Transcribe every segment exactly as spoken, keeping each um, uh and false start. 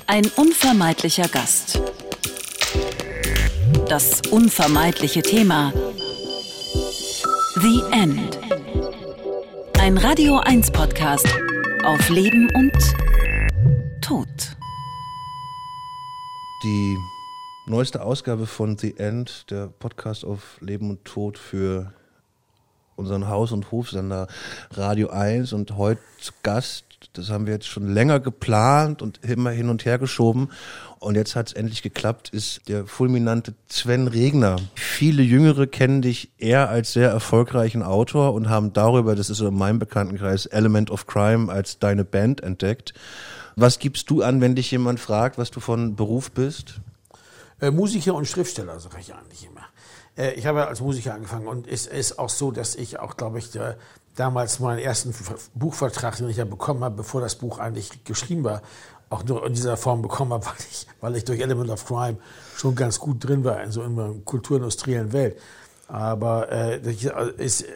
Ein unvermeidlicher Gast. Das unvermeidliche Thema. The End. Ein Radio eins Podcast auf Leben und Tod. Die neueste Ausgabe von The End, der Podcast auf Leben und Tod für unseren Haus- und Hofsender Radio eins, und heute zu Gast, das haben wir jetzt schon länger geplant und immer hin und her geschoben und jetzt hat es endlich geklappt, ist der fulminante Sven Regner. Viele Jüngere kennen dich eher als sehr erfolgreichen Autor und haben darüber, das ist so in meinem Bekanntenkreis, Element of Crime als deine Band entdeckt. Was gibst du an, wenn dich jemand fragt, was du von Beruf bist? Äh, Musiker und Schriftsteller, sage ich eigentlich immer. Äh, ich habe ja als Musiker angefangen und es ist auch so, dass ich auch, glaube ich, der, damals meinen ersten Buchvertrag, den ich ja bekommen habe, bevor das Buch eigentlich geschrieben war, auch nur in dieser Form bekommen habe, weil ich, weil ich durch Element of Crime schon ganz gut drin war in so einer kulturindustriellen Welt. Aber äh, ist,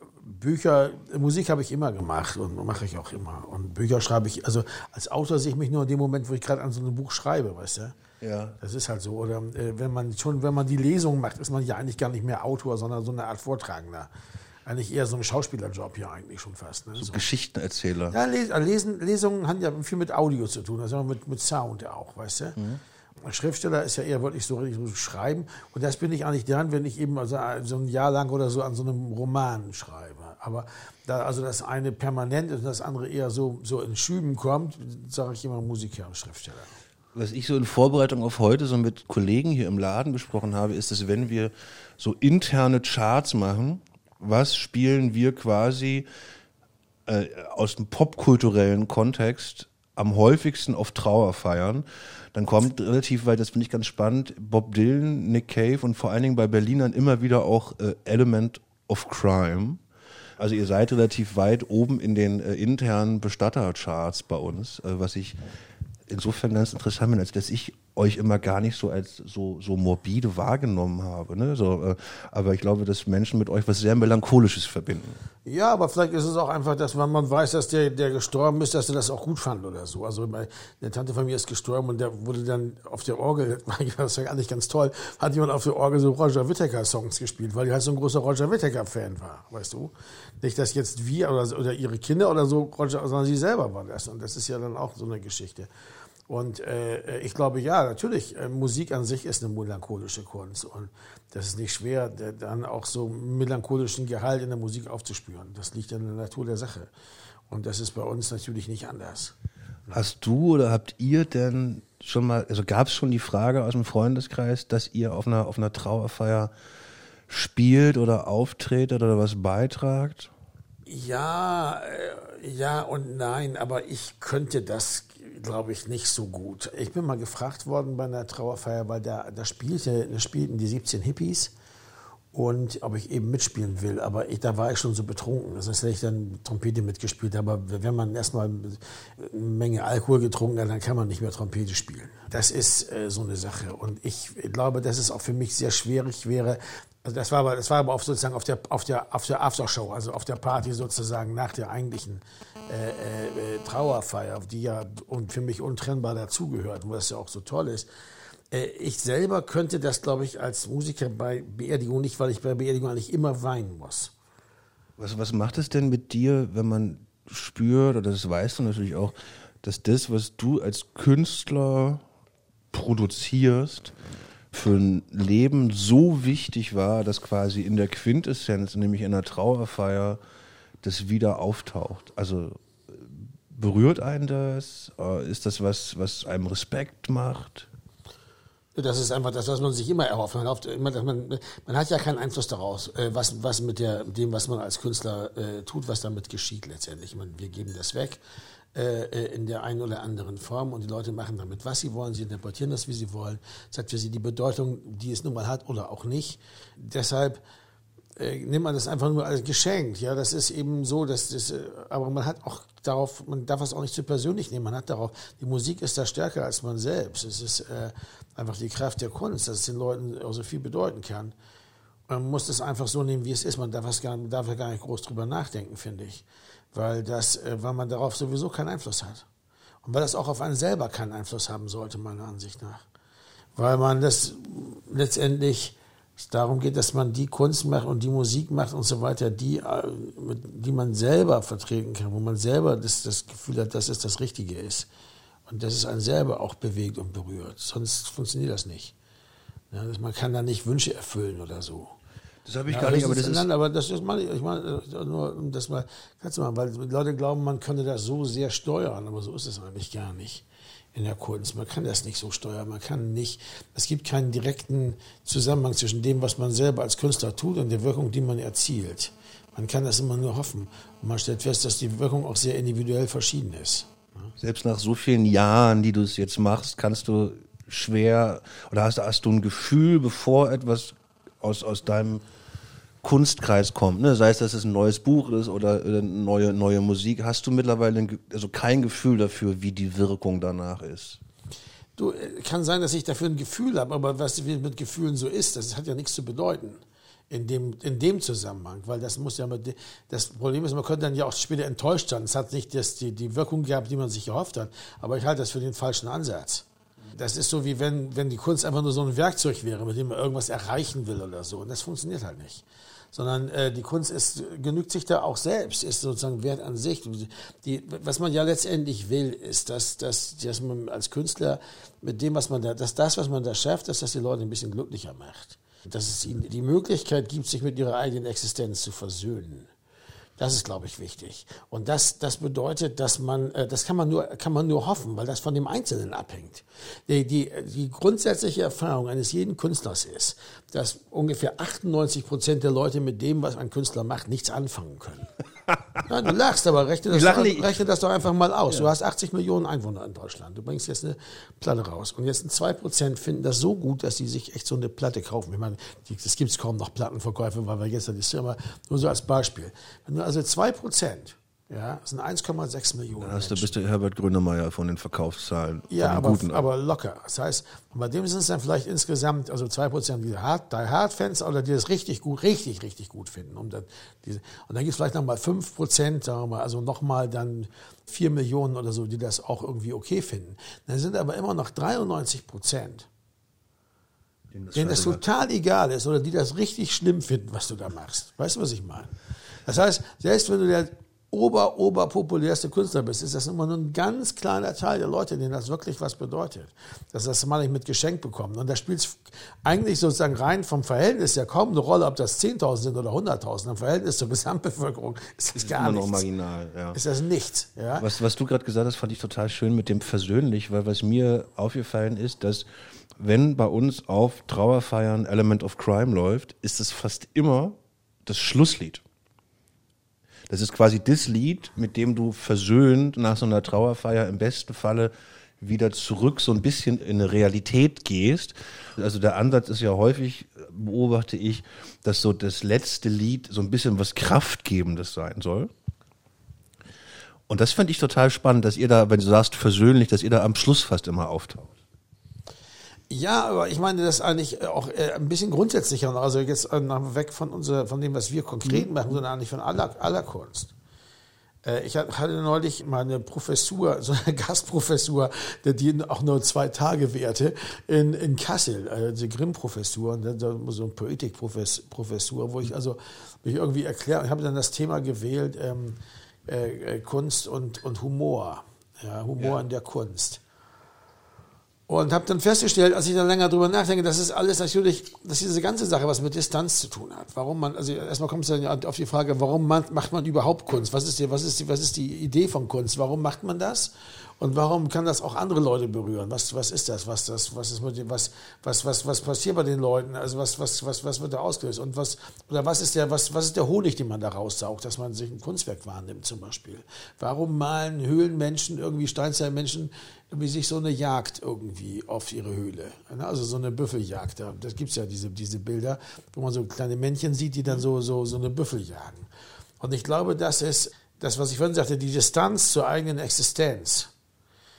Bücher, Musik habe ich immer gemacht und mache ich auch immer. Und Bücher schreibe ich, also als Autor sehe ich mich nur in dem Moment, wo ich gerade an so einem Buch schreibe, weißt du? Ja. Das ist halt so. Oder äh, wenn man schon, wenn man die Lesung macht, ist man ja eigentlich gar nicht mehr Autor, sondern so eine Art Vortragender. Eigentlich eher so ein Schauspielerjob hier eigentlich schon fast. Ne? So, so Geschichtenerzähler. Ja, Les Lesen, Lesungen haben ja viel mit Audio zu tun, also mit, mit Sound auch, weißt du. Mhm. Ein Schriftsteller ist ja eher wirklich so richtig so schreiben. Und das bin ich eigentlich dran, wenn ich eben also so ein Jahr lang oder so an so einem Roman schreibe. Aber da also das eine permanent ist und das andere eher so, so in Schüben kommt, sage ich immer Musiker und Schriftsteller. Was ich so in Vorbereitung auf heute so mit Kollegen hier im Laden besprochen habe, ist, dass wenn wir so interne Charts machen, was spielen wir quasi äh, aus dem popkulturellen Kontext am häufigsten auf Trauerfeiern, dann kommt relativ weit, das finde ich ganz spannend, Bob Dylan, Nick Cave und vor allen Dingen bei Berlinern immer wieder auch äh, Element of Crime. Also ihr seid relativ weit oben in den äh, internen Bestattercharts bei uns, äh, was ich insofern ganz interessant bin, als dass ich euch immer gar nicht so als so so morbide wahrgenommen habe. Ne? So, äh, aber ich glaube, dass Menschen mit euch was sehr Melancholisches verbinden. Ja, aber vielleicht ist es auch einfach, dass wenn man weiß, dass der, der gestorben ist, dass er das auch gut fand oder so. Also eine Tante von mir ist gestorben und der wurde dann auf der Orgel, das war eigentlich ganz toll, hat jemand auf der Orgel so Roger Whittaker-Songs gespielt, weil die halt so ein großer Roger Whittaker-Fan war, weißt du. Nicht, dass jetzt wir oder, oder ihre Kinder oder so, Roger, sondern sie selber waren das. Und das ist ja dann auch so eine Geschichte. Und äh, ich glaube, ja, natürlich, äh, Musik an sich ist eine melancholische Kunst. Und das ist nicht schwer, der, dann auch so melancholischen Gehalt in der Musik aufzuspüren. Das liegt in der Natur der Sache. Und das ist bei uns natürlich nicht anders. Hast du oder habt ihr denn schon mal, also gab es schon die Frage aus dem Freundeskreis, dass ihr auf einer, auf einer Trauerfeier spielt oder auftretet oder was beitragt? Ja, äh, ja und nein, aber ich könnte das, glaube ich, nicht so gut. Ich bin mal gefragt worden bei einer Trauerfeier, weil da, da, spielte, da spielten die siebzehn Hippies und ob ich eben mitspielen will. Aber ich, da war ich schon so betrunken. Das heißt, hätte ich dann Trompete mitgespielt. Aber wenn man erstmal eine Menge Alkohol getrunken hat, dann kann man nicht mehr Trompete spielen. Das ist äh, so eine Sache. Und ich glaube, dass es auch für mich sehr schwierig wäre. Also das war aber, das war aber auf sozusagen auf der, auf der, auf der Aftershow, also auf der Party sozusagen nach der eigentlichen äh, äh, Trauerfeier, die ja und für mich untrennbar dazugehört, wo das ja auch so toll ist. Äh, ich selber könnte das, glaube ich, als Musiker bei Beerdigung nicht, weil ich bei Beerdigung eigentlich immer weinen muss. Was, was macht es denn mit dir, wenn man spürt, oder das weißt du natürlich auch, dass das, was du als Künstler produzierst, für ein Leben so wichtig war, dass quasi in der Quintessenz, nämlich in der Trauerfeier, das wieder auftaucht? Also berührt einen das? Ist das was, was einem Respekt macht? Das ist einfach das, was man sich immer erhofft. Man, hofft immer, dass man, man hat ja keinen Einfluss daraus, was, was mit der, dem, was man als Künstler äh, tut, was damit geschieht letztendlich. Ich meine, wir geben das weg äh, in der einen oder anderen Form und die Leute machen damit, was sie wollen. Sie interpretieren das, wie sie wollen. Das hat für sie die Bedeutung, die es nun mal hat oder auch nicht. Deshalb äh, nimmt man das einfach nur als Geschenk. Ja, das ist eben so, dass das, äh, aber man hat auch darauf, man darf es auch nicht zu persönlich nehmen. Man hat darauf, die Musik ist da stärker als man selbst. Es ist äh, einfach die Kraft der Kunst, dass es den Leuten auch so viel bedeuten kann. Man muss das einfach so nehmen, wie es ist. Man darf, es gar, man darf ja gar nicht groß drüber nachdenken, finde ich. Weil, das, äh, weil man darauf sowieso keinen Einfluss hat. Und weil das auch auf einen selber keinen Einfluss haben sollte, meiner Ansicht nach. Weil man das letztendlich es darum geht, dass man die Kunst macht und die Musik macht und so weiter, die, die man selber vertreten kann, wo man selber das, das Gefühl hat, dass es das Richtige ist. Und dass es einen selber auch bewegt und berührt. Sonst funktioniert das nicht. Ja, man kann da nicht Wünsche erfüllen oder so. Das habe ich ja, gar nicht, aber das das ist... ist... Aber das ist mal, ich meine, nur um das mal, kannst du mal, weil Leute glauben, man könne das so sehr steuern, aber so ist es eigentlich gar nicht. In der Kunst. Man kann das nicht so steuern. Man kann nicht, es gibt keinen direkten Zusammenhang zwischen dem, was man selber als Künstler tut und der Wirkung, die man erzielt. Man kann das immer nur hoffen. Und man stellt fest, dass die Wirkung auch sehr individuell verschieden ist. Selbst nach so vielen Jahren, die du es jetzt machst, kannst du schwer, oder hast, hast du ein Gefühl, bevor etwas aus, aus deinem Kunstkreis kommt, ne? Sei es, dass es ein neues Buch ist oder, oder neue, neue Musik, hast du mittlerweile ein, also kein Gefühl dafür, wie die Wirkung danach ist? Du, kann sein, dass ich dafür ein Gefühl habe, aber was mit Gefühlen so ist, das hat ja nichts zu bedeuten in dem, in dem Zusammenhang, weil das muss ja, das Problem ist, man könnte dann ja auch später enttäuscht sein. Es hat nicht das, die, die Wirkung gehabt, die man sich erhofft hat, aber ich halte das für den falschen Ansatz. Das ist so, wie wenn, wenn die Kunst einfach nur so ein Werkzeug wäre, mit dem man irgendwas erreichen will oder so. Und das funktioniert halt nicht. Sondern äh, die Kunst ist, genügt sich da auch selbst, ist sozusagen Wert an sich. Die, was man ja letztendlich will, ist, dass, dass, dass man als Künstler mit dem, was man da, dass das, was man da schafft, dass das die Leute ein bisschen glücklicher macht. Dass es ihnen die Möglichkeit gibt, sich mit ihrer eigenen Existenz zu versöhnen. Das ist, glaube ich, wichtig. Und das, das bedeutet, dass man, das kann man nur, kann man nur hoffen, weil das von dem Einzelnen abhängt. Die, die, die grundsätzliche Erfahrung eines jeden Künstlers ist, dass ungefähr achtundneunzig Prozent der Leute mit dem, was ein Künstler macht, nichts anfangen können. Ja, du lachst, aber rechne das, doch, rechne das doch einfach mal aus. Ja. Du hast achtzig Millionen Einwohner in Deutschland. Du bringst jetzt eine Platte raus. Und jetzt sind zwei Prozent finden das so gut, dass sie sich echt so eine Platte kaufen. Ich meine, es gibt kaum noch Plattenverkäufe, weil wir jetzt das Firma, nur so als Beispiel. Wenn du also zwei Prozent, ja, das sind eins Komma sechs Millionen Dann hast du, Menschen. bist du Herbert Grönemeyer von den Verkaufszahlen. Ja, von den aber, Guten. aber locker. Das heißt, bei dem sind es dann vielleicht insgesamt, also zwei Prozent die Hard, die Hard-Fans oder die das richtig gut, richtig, richtig gut finden. Und dann, diese, und dann gibt es vielleicht nochmal fünf Prozent, sagen wir mal, also nochmal dann vier Millionen oder so, die das auch irgendwie okay finden. Dann sind aber immer noch dreiundneunzig Prozent, denen das total egal ist oder die das richtig schlimm finden, was du da machst. Weißt du, was ich meine? Das heißt, selbst wenn du der ober, oberpopulärste Künstler bist, ist das immer nur ein ganz kleiner Teil der Leute, denen das wirklich was bedeutet. Dass das mal nicht mit Geschenk bekommen. Und da spielt es eigentlich sozusagen rein vom Verhältnis ja kaum eine Rolle, ob das zehntausend sind oder hunderttausend. Im Verhältnis zur Gesamtbevölkerung ist das, das gar immer nichts. Noch marginal, ja. Ist das nichts. Ja? Was, was du gerade gesagt hast, fand ich total schön mit dem versöhnlich, weil was mir aufgefallen ist, dass wenn bei uns auf Trauerfeiern Element of Crime läuft, ist es fast immer das Schlusslied. Das ist quasi das Lied, mit dem du versöhnt nach so einer Trauerfeier im besten Falle wieder zurück so ein bisschen in eine Realität gehst. Also der Ansatz ist ja häufig, beobachte ich, dass so das letzte Lied so ein bisschen was Kraftgebendes sein soll. Und das fand ich total spannend, dass ihr da, wenn du sagst versöhnlich, dass ihr da am Schluss fast immer auftaucht. Ja, aber ich meine das eigentlich auch ein bisschen grundsätzlicher. Also jetzt weg von, unser, von dem, was wir konkret machen, sondern eigentlich von aller, aller Kunst. Ich hatte neulich mal eine Professur, so eine Gastprofessur, die auch nur zwei Tage währte, in, in Kassel, also die Grimm-Professur, und dann so eine Poetikprofessur, wo ich also mich irgendwie erklärt, ich habe dann das Thema gewählt, ähm, äh, Kunst und, und Humor, ja, Humor ja. in der Kunst. Und habe dann festgestellt, als ich dann länger drüber nachdenke, das ist alles natürlich, dass diese ganze Sache was mit Distanz zu tun hat. Warum man, also erstmal kommt es dann auf die Frage, warum man, macht man überhaupt Kunst? Was ist die, was ist die, was ist die Idee von Kunst? Warum macht man das? Und warum kann das auch andere Leute berühren? Was, was ist das? Was, das, was ist mit dem, was, was, was, was passiert bei den Leuten? Also was, was, was, was wird da ausgelöst? Und was, oder was ist der, was, was ist der Honig, den man da raussaugt, dass man sich ein Kunstwerk wahrnimmt zum Beispiel? Warum malen Höhlenmenschen, irgendwie Steinzeitmenschen, irgendwie sich so eine Jagd irgendwie auf ihre Höhle? Also so eine Büffeljagd. Da gibt's ja diese, diese Bilder, wo man so kleine Männchen sieht, die dann so, so, so eine Büffel jagen. Und ich glaube, das ist das, was ich vorhin sagte, die Distanz zur eigenen Existenz.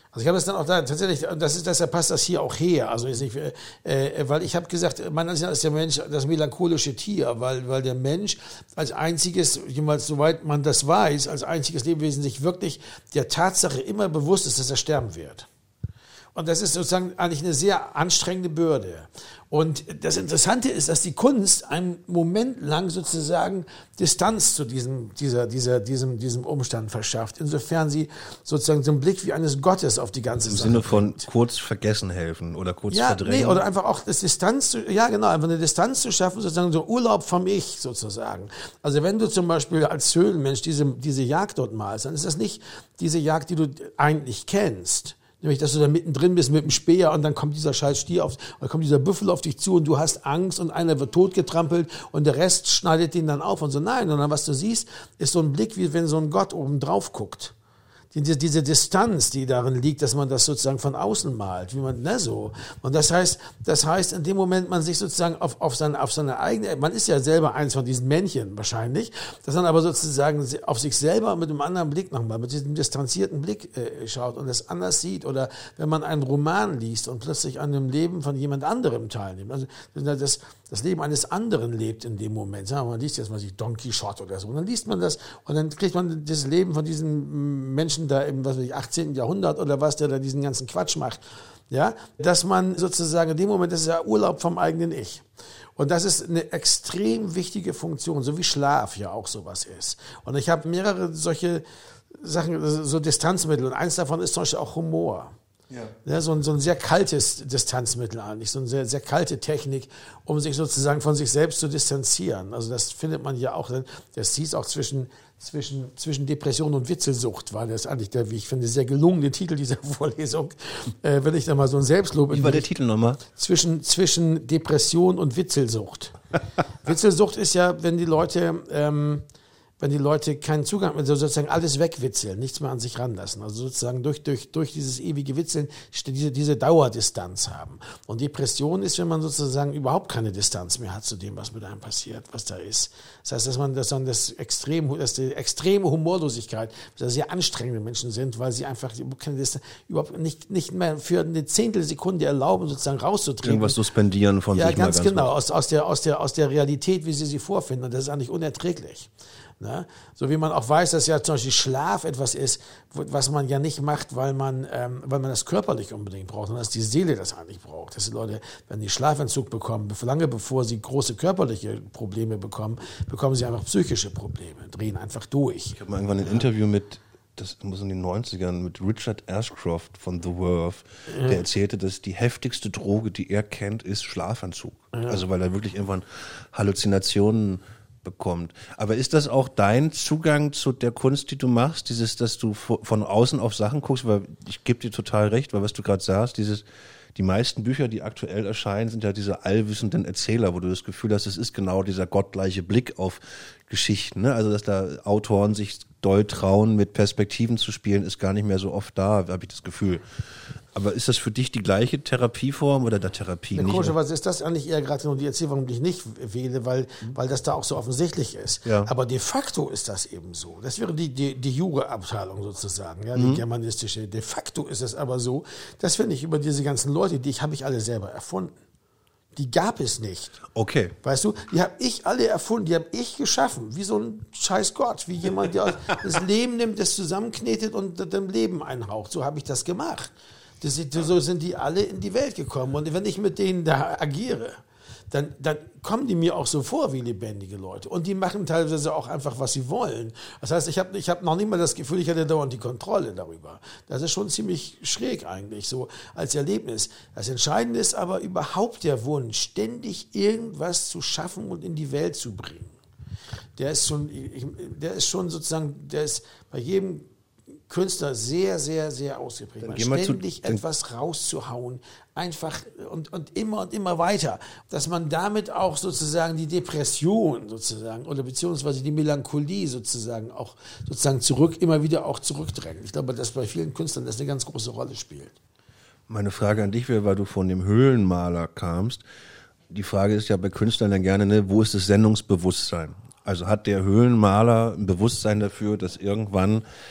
Also ich habe das dann auch da tatsächlich, das ist, deshalb passt das hier auch her. Also ist nicht, äh, weil ich habe gesagt, man ist der Mensch das melancholische Tier, weil weil der Mensch als einziges, jemals soweit man das weiß, als einziges Lebewesen sich wirklich der Tatsache immer bewusst ist, dass er sterben wird. Und das ist sozusagen eigentlich eine sehr anstrengende Bürde. Und das Interessante ist, dass die Kunst einen Moment lang sozusagen Distanz zu diesem, dieser, dieser, diesem, diesem Umstand verschafft. Insofern sie sozusagen so einen Blick wie eines Gottes auf die ganze Sache. Im Sinne von kurz vergessen helfen oder kurz ja, verdrängen. Nee, oder einfach auch das Distanz zu, ja genau, einfach eine Distanz zu schaffen, sozusagen so Urlaub vom Ich sozusagen. Also wenn du zum Beispiel als Höhlenmensch diese, diese Jagd dort malst, dann ist das nicht diese Jagd, die du eigentlich kennst. Nämlich, dass du da mittendrin bist mit dem Speer und dann kommt dieser scheiß Stier auf, oder kommt dieser Büffel auf dich zu und du hast Angst und einer wird totgetrampelt und der Rest schneidet den dann auf und so. Nein, sondern was du siehst, ist so ein Blick, wie wenn so ein Gott oben drauf guckt. Diese, diese Distanz, die darin liegt, dass man das sozusagen von außen malt, wie man, ne, so. Und das heißt, das heißt, in dem Moment, man sich sozusagen auf, auf seine, auf seine eigene, man ist ja selber eins von diesen Männchen wahrscheinlich, dass man aber sozusagen auf sich selber mit einem anderen Blick nochmal, mit diesem distanzierten Blick äh, schaut und es anders sieht. Oder wenn man einen Roman liest und plötzlich an dem Leben von jemand anderem teilnimmt. Also, das, das Leben eines anderen lebt in dem Moment. Sagen wir, man liest jetzt mal sich Don Quixote oder so. Und dann liest man das und dann kriegt man das Leben von diesen Menschen da im was weiß ich, achtzehnten Jahrhundert oder was, der da diesen ganzen Quatsch macht. Ja, dass man sozusagen in dem Moment, das ist ja Urlaub vom eigenen Ich. Und das ist eine extrem wichtige Funktion, so wie Schlaf ja auch sowas ist. Und ich habe mehrere solche Sachen, so Distanzmittel. Und eins davon ist zum Beispiel auch Humor. Ja. Ja, so, ein, so ein sehr kaltes Distanzmittel eigentlich, so eine sehr, sehr kalte Technik, um sich sozusagen von sich selbst zu distanzieren. Also das findet man ja auch, das hieß auch zwischen, zwischen, zwischen Depression und Witzelsucht, war das eigentlich der, wie ich finde, sehr gelungene Titel dieser Vorlesung. Äh, wenn ich da mal so ein Selbstlob... Wie war der Titel nochmal? Zwischen, zwischen Depression und Witzelsucht. Witzelsucht ist ja, wenn die Leute... Ähm, wenn die Leute keinen Zugang, also sozusagen alles wegwitzeln, nichts mehr an sich ranlassen. Also sozusagen durch, durch, durch dieses ewige Witzeln diese, diese Dauerdistanz haben. Und Depression ist, wenn man sozusagen überhaupt keine Distanz mehr hat zu dem, was mit einem passiert, was da ist. Das heißt, dass man, dass man das extrem, dass die extreme Humorlosigkeit, dass sehr anstrengende Menschen sind, weil sie einfach keine Distanz, überhaupt nicht, nicht mehr für eine Zehntelsekunde erlauben, sozusagen rauszutreten. Irgendwas suspendieren von ja, sich mal ganz Ja, ganz genau, aus, aus der, aus der, aus der Realität, wie sie sie vorfinden. Und das ist eigentlich unerträglich. Ne? So wie man auch weiß, dass ja zum Beispiel Schlaf etwas ist, was man ja nicht macht, weil man, ähm, weil man das körperlich unbedingt braucht, sondern dass die Seele das eigentlich braucht. Dass die Leute, wenn die Schlafentzug bekommen, lange bevor sie große körperliche Probleme bekommen, bekommen sie einfach psychische Probleme, drehen einfach durch. Ich habe mal irgendwann ein Interview mit, das muss in den neunzigern, mit Richard Ashcroft von The Verve, ja. Der erzählte, dass die heftigste Droge, die er kennt, ist Schlafanzug. Ja. Also weil er wirklich irgendwann Halluzinationen bekommt. Aber ist das auch dein Zugang zu der Kunst, die du machst? Dieses, dass du von außen auf Sachen guckst, weil ich gebe dir total recht, weil was du gerade sagst, dieses, die meisten Bücher, die aktuell erscheinen, sind ja diese allwissenden Erzähler, wo du das Gefühl hast, es ist genau dieser gottgleiche Blick auf Geschichten. Ne? Also dass da Autoren sich doll trauen, mit Perspektiven zu spielen, ist gar nicht mehr so oft da, habe ich das Gefühl. Aber ist das für dich die gleiche Therapieform oder der Therapie ja, nicht? Komischerweise ist das eigentlich eher gerade nur die Erzählung, die ich nicht wähle, weil, weil das da auch so offensichtlich ist. Ja. Aber de facto ist das eben so. Das wäre die, die, die Jure-Abteilung sozusagen, ja, die mhm. germanistische. De facto ist es aber so, das finde ich über diese ganzen Leute, die ich habe ich alle selber erfunden. Die gab es nicht. Okay. Weißt du, die habe ich alle erfunden, die habe ich geschaffen, wie so ein scheiß Gott, wie jemand, der das Leben nimmt, das zusammenknetet und dem Leben einhaucht. So habe ich das gemacht. Das, so sind die alle in die Welt gekommen. Und wenn ich mit denen da agiere, dann, dann kommen die mir auch so vor wie lebendige Leute. Und die machen teilweise auch einfach, was sie wollen. Das heißt, ich habe ich hab noch nicht mal das Gefühl, ich hätte dauernd die Kontrolle darüber. Das ist schon ziemlich schräg eigentlich, so als Erlebnis. Das Entscheidende ist aber überhaupt der Wunsch, ständig irgendwas zu schaffen und in die Welt zu bringen. Der ist schon, ich, der ist schon sozusagen, der ist bei jedem Künstler sehr, sehr, sehr ausgeprägt. Ständig zu, etwas rauszuhauen, einfach und, und immer und immer weiter. Dass man damit auch sozusagen die Depression sozusagen oder beziehungsweise die Melancholie sozusagen auch sozusagen zurück, immer wieder auch zurückdrängt. Ich glaube, dass bei vielen Künstlern das eine ganz große Rolle spielt. Meine Frage an dich wäre, weil du von dem Höhlenmaler kamst. Die Frage ist ja bei Künstlern dann gerne, ne, wo ist das Sendungsbewusstsein? Also hat der Höhlenmaler ein Bewusstsein dafür, dass irgendwann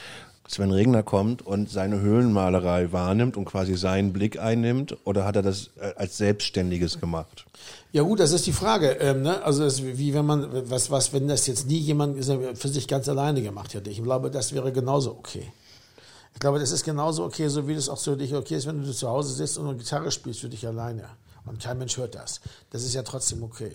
Sven Regner kommt und seine Höhlenmalerei wahrnimmt und quasi seinen Blick einnimmt, oder hat er das als Selbstständiges gemacht? Ja gut, das ist die Frage. Ähm, ne? Also das ist wie wenn man, was, was, wenn das jetzt nie jemand für sich ganz alleine gemacht hätte. Ich glaube, das wäre genauso okay. Ich glaube, das ist genauso okay, so wie das auch für dich okay ist, wenn du zu Hause sitzt und eine Gitarre spielst für dich alleine. Und kein Mensch hört das. Das ist ja trotzdem okay.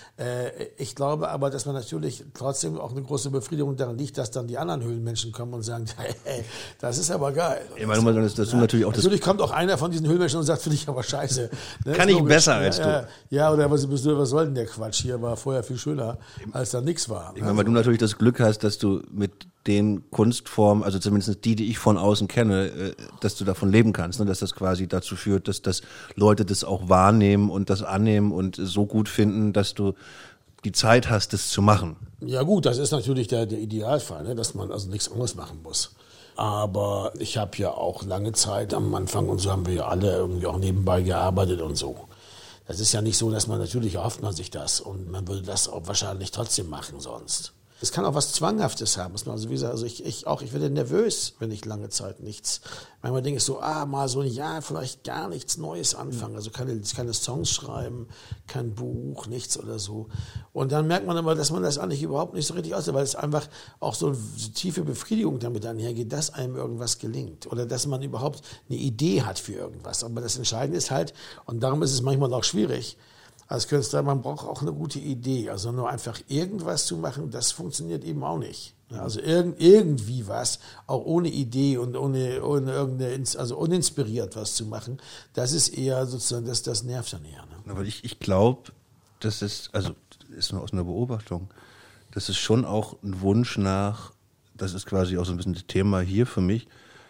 Äh, ich glaube aber, dass man natürlich trotzdem auch eine große Befriedigung daran liegt, dass dann die anderen Höhlenmenschen kommen und sagen, hey, das ist aber geil. Ich meine, das, das ja, natürlich auch natürlich kommt auch einer von diesen Höhlenmenschen und sagt, finde ich aber scheiße. Ne? Kann ich besser als ja, du. Ja, oder was, was soll denn der Quatsch? Hier war vorher viel schöner, als da nichts war. Ich meine, weil du natürlich das Glück hast, dass du mit den Kunstformen, also zumindest die, die ich von außen kenne, dass du davon leben kannst, ne? Dass das quasi dazu führt, dass, dass Leute das auch wahrnehmen und das annehmen und so gut finden, dass du die Zeit hast, das zu machen. Ja gut, das ist natürlich der, der Idealfall, ne? Dass man also nichts anderes machen muss. Aber ich habe ja auch lange Zeit am Anfang, und so haben wir ja alle irgendwie auch nebenbei gearbeitet und so. Das ist ja nicht so, dass man, natürlich erhofft man sich das und man würde das auch wahrscheinlich trotzdem machen sonst. Es kann auch was Zwanghaftes haben. Also wie gesagt, also ich, ich auch, ich werde nervös, wenn ich lange Zeit nichts. Manchmal denke ich so, ah, mal so ein Jahr vielleicht gar nichts Neues anfangen. Also keine, keine Songs schreiben, kein Buch, nichts oder so. Und dann merkt man aber, dass man das eigentlich überhaupt nicht so richtig aussieht, weil es einfach auch so eine tiefe Befriedigung damit einhergeht, dass einem irgendwas gelingt. Oder dass man überhaupt eine Idee hat für irgendwas. Aber das Entscheidende ist halt, und darum ist es manchmal auch schwierig, als Künstler, man braucht auch eine gute Idee. Also nur einfach irgendwas zu machen, das funktioniert eben auch nicht. Also irgend, irgendwie was, auch ohne Idee und ohne, ohne irgendeine, also uninspiriert was zu machen, das ist eher sozusagen, das, das nervt dann eher. Ne? Aber ich, ich glaube, das ist, also ist nur aus einer Beobachtung, das ist schon auch ein Wunsch nach, das ist quasi auch so ein bisschen das Thema hier für mich,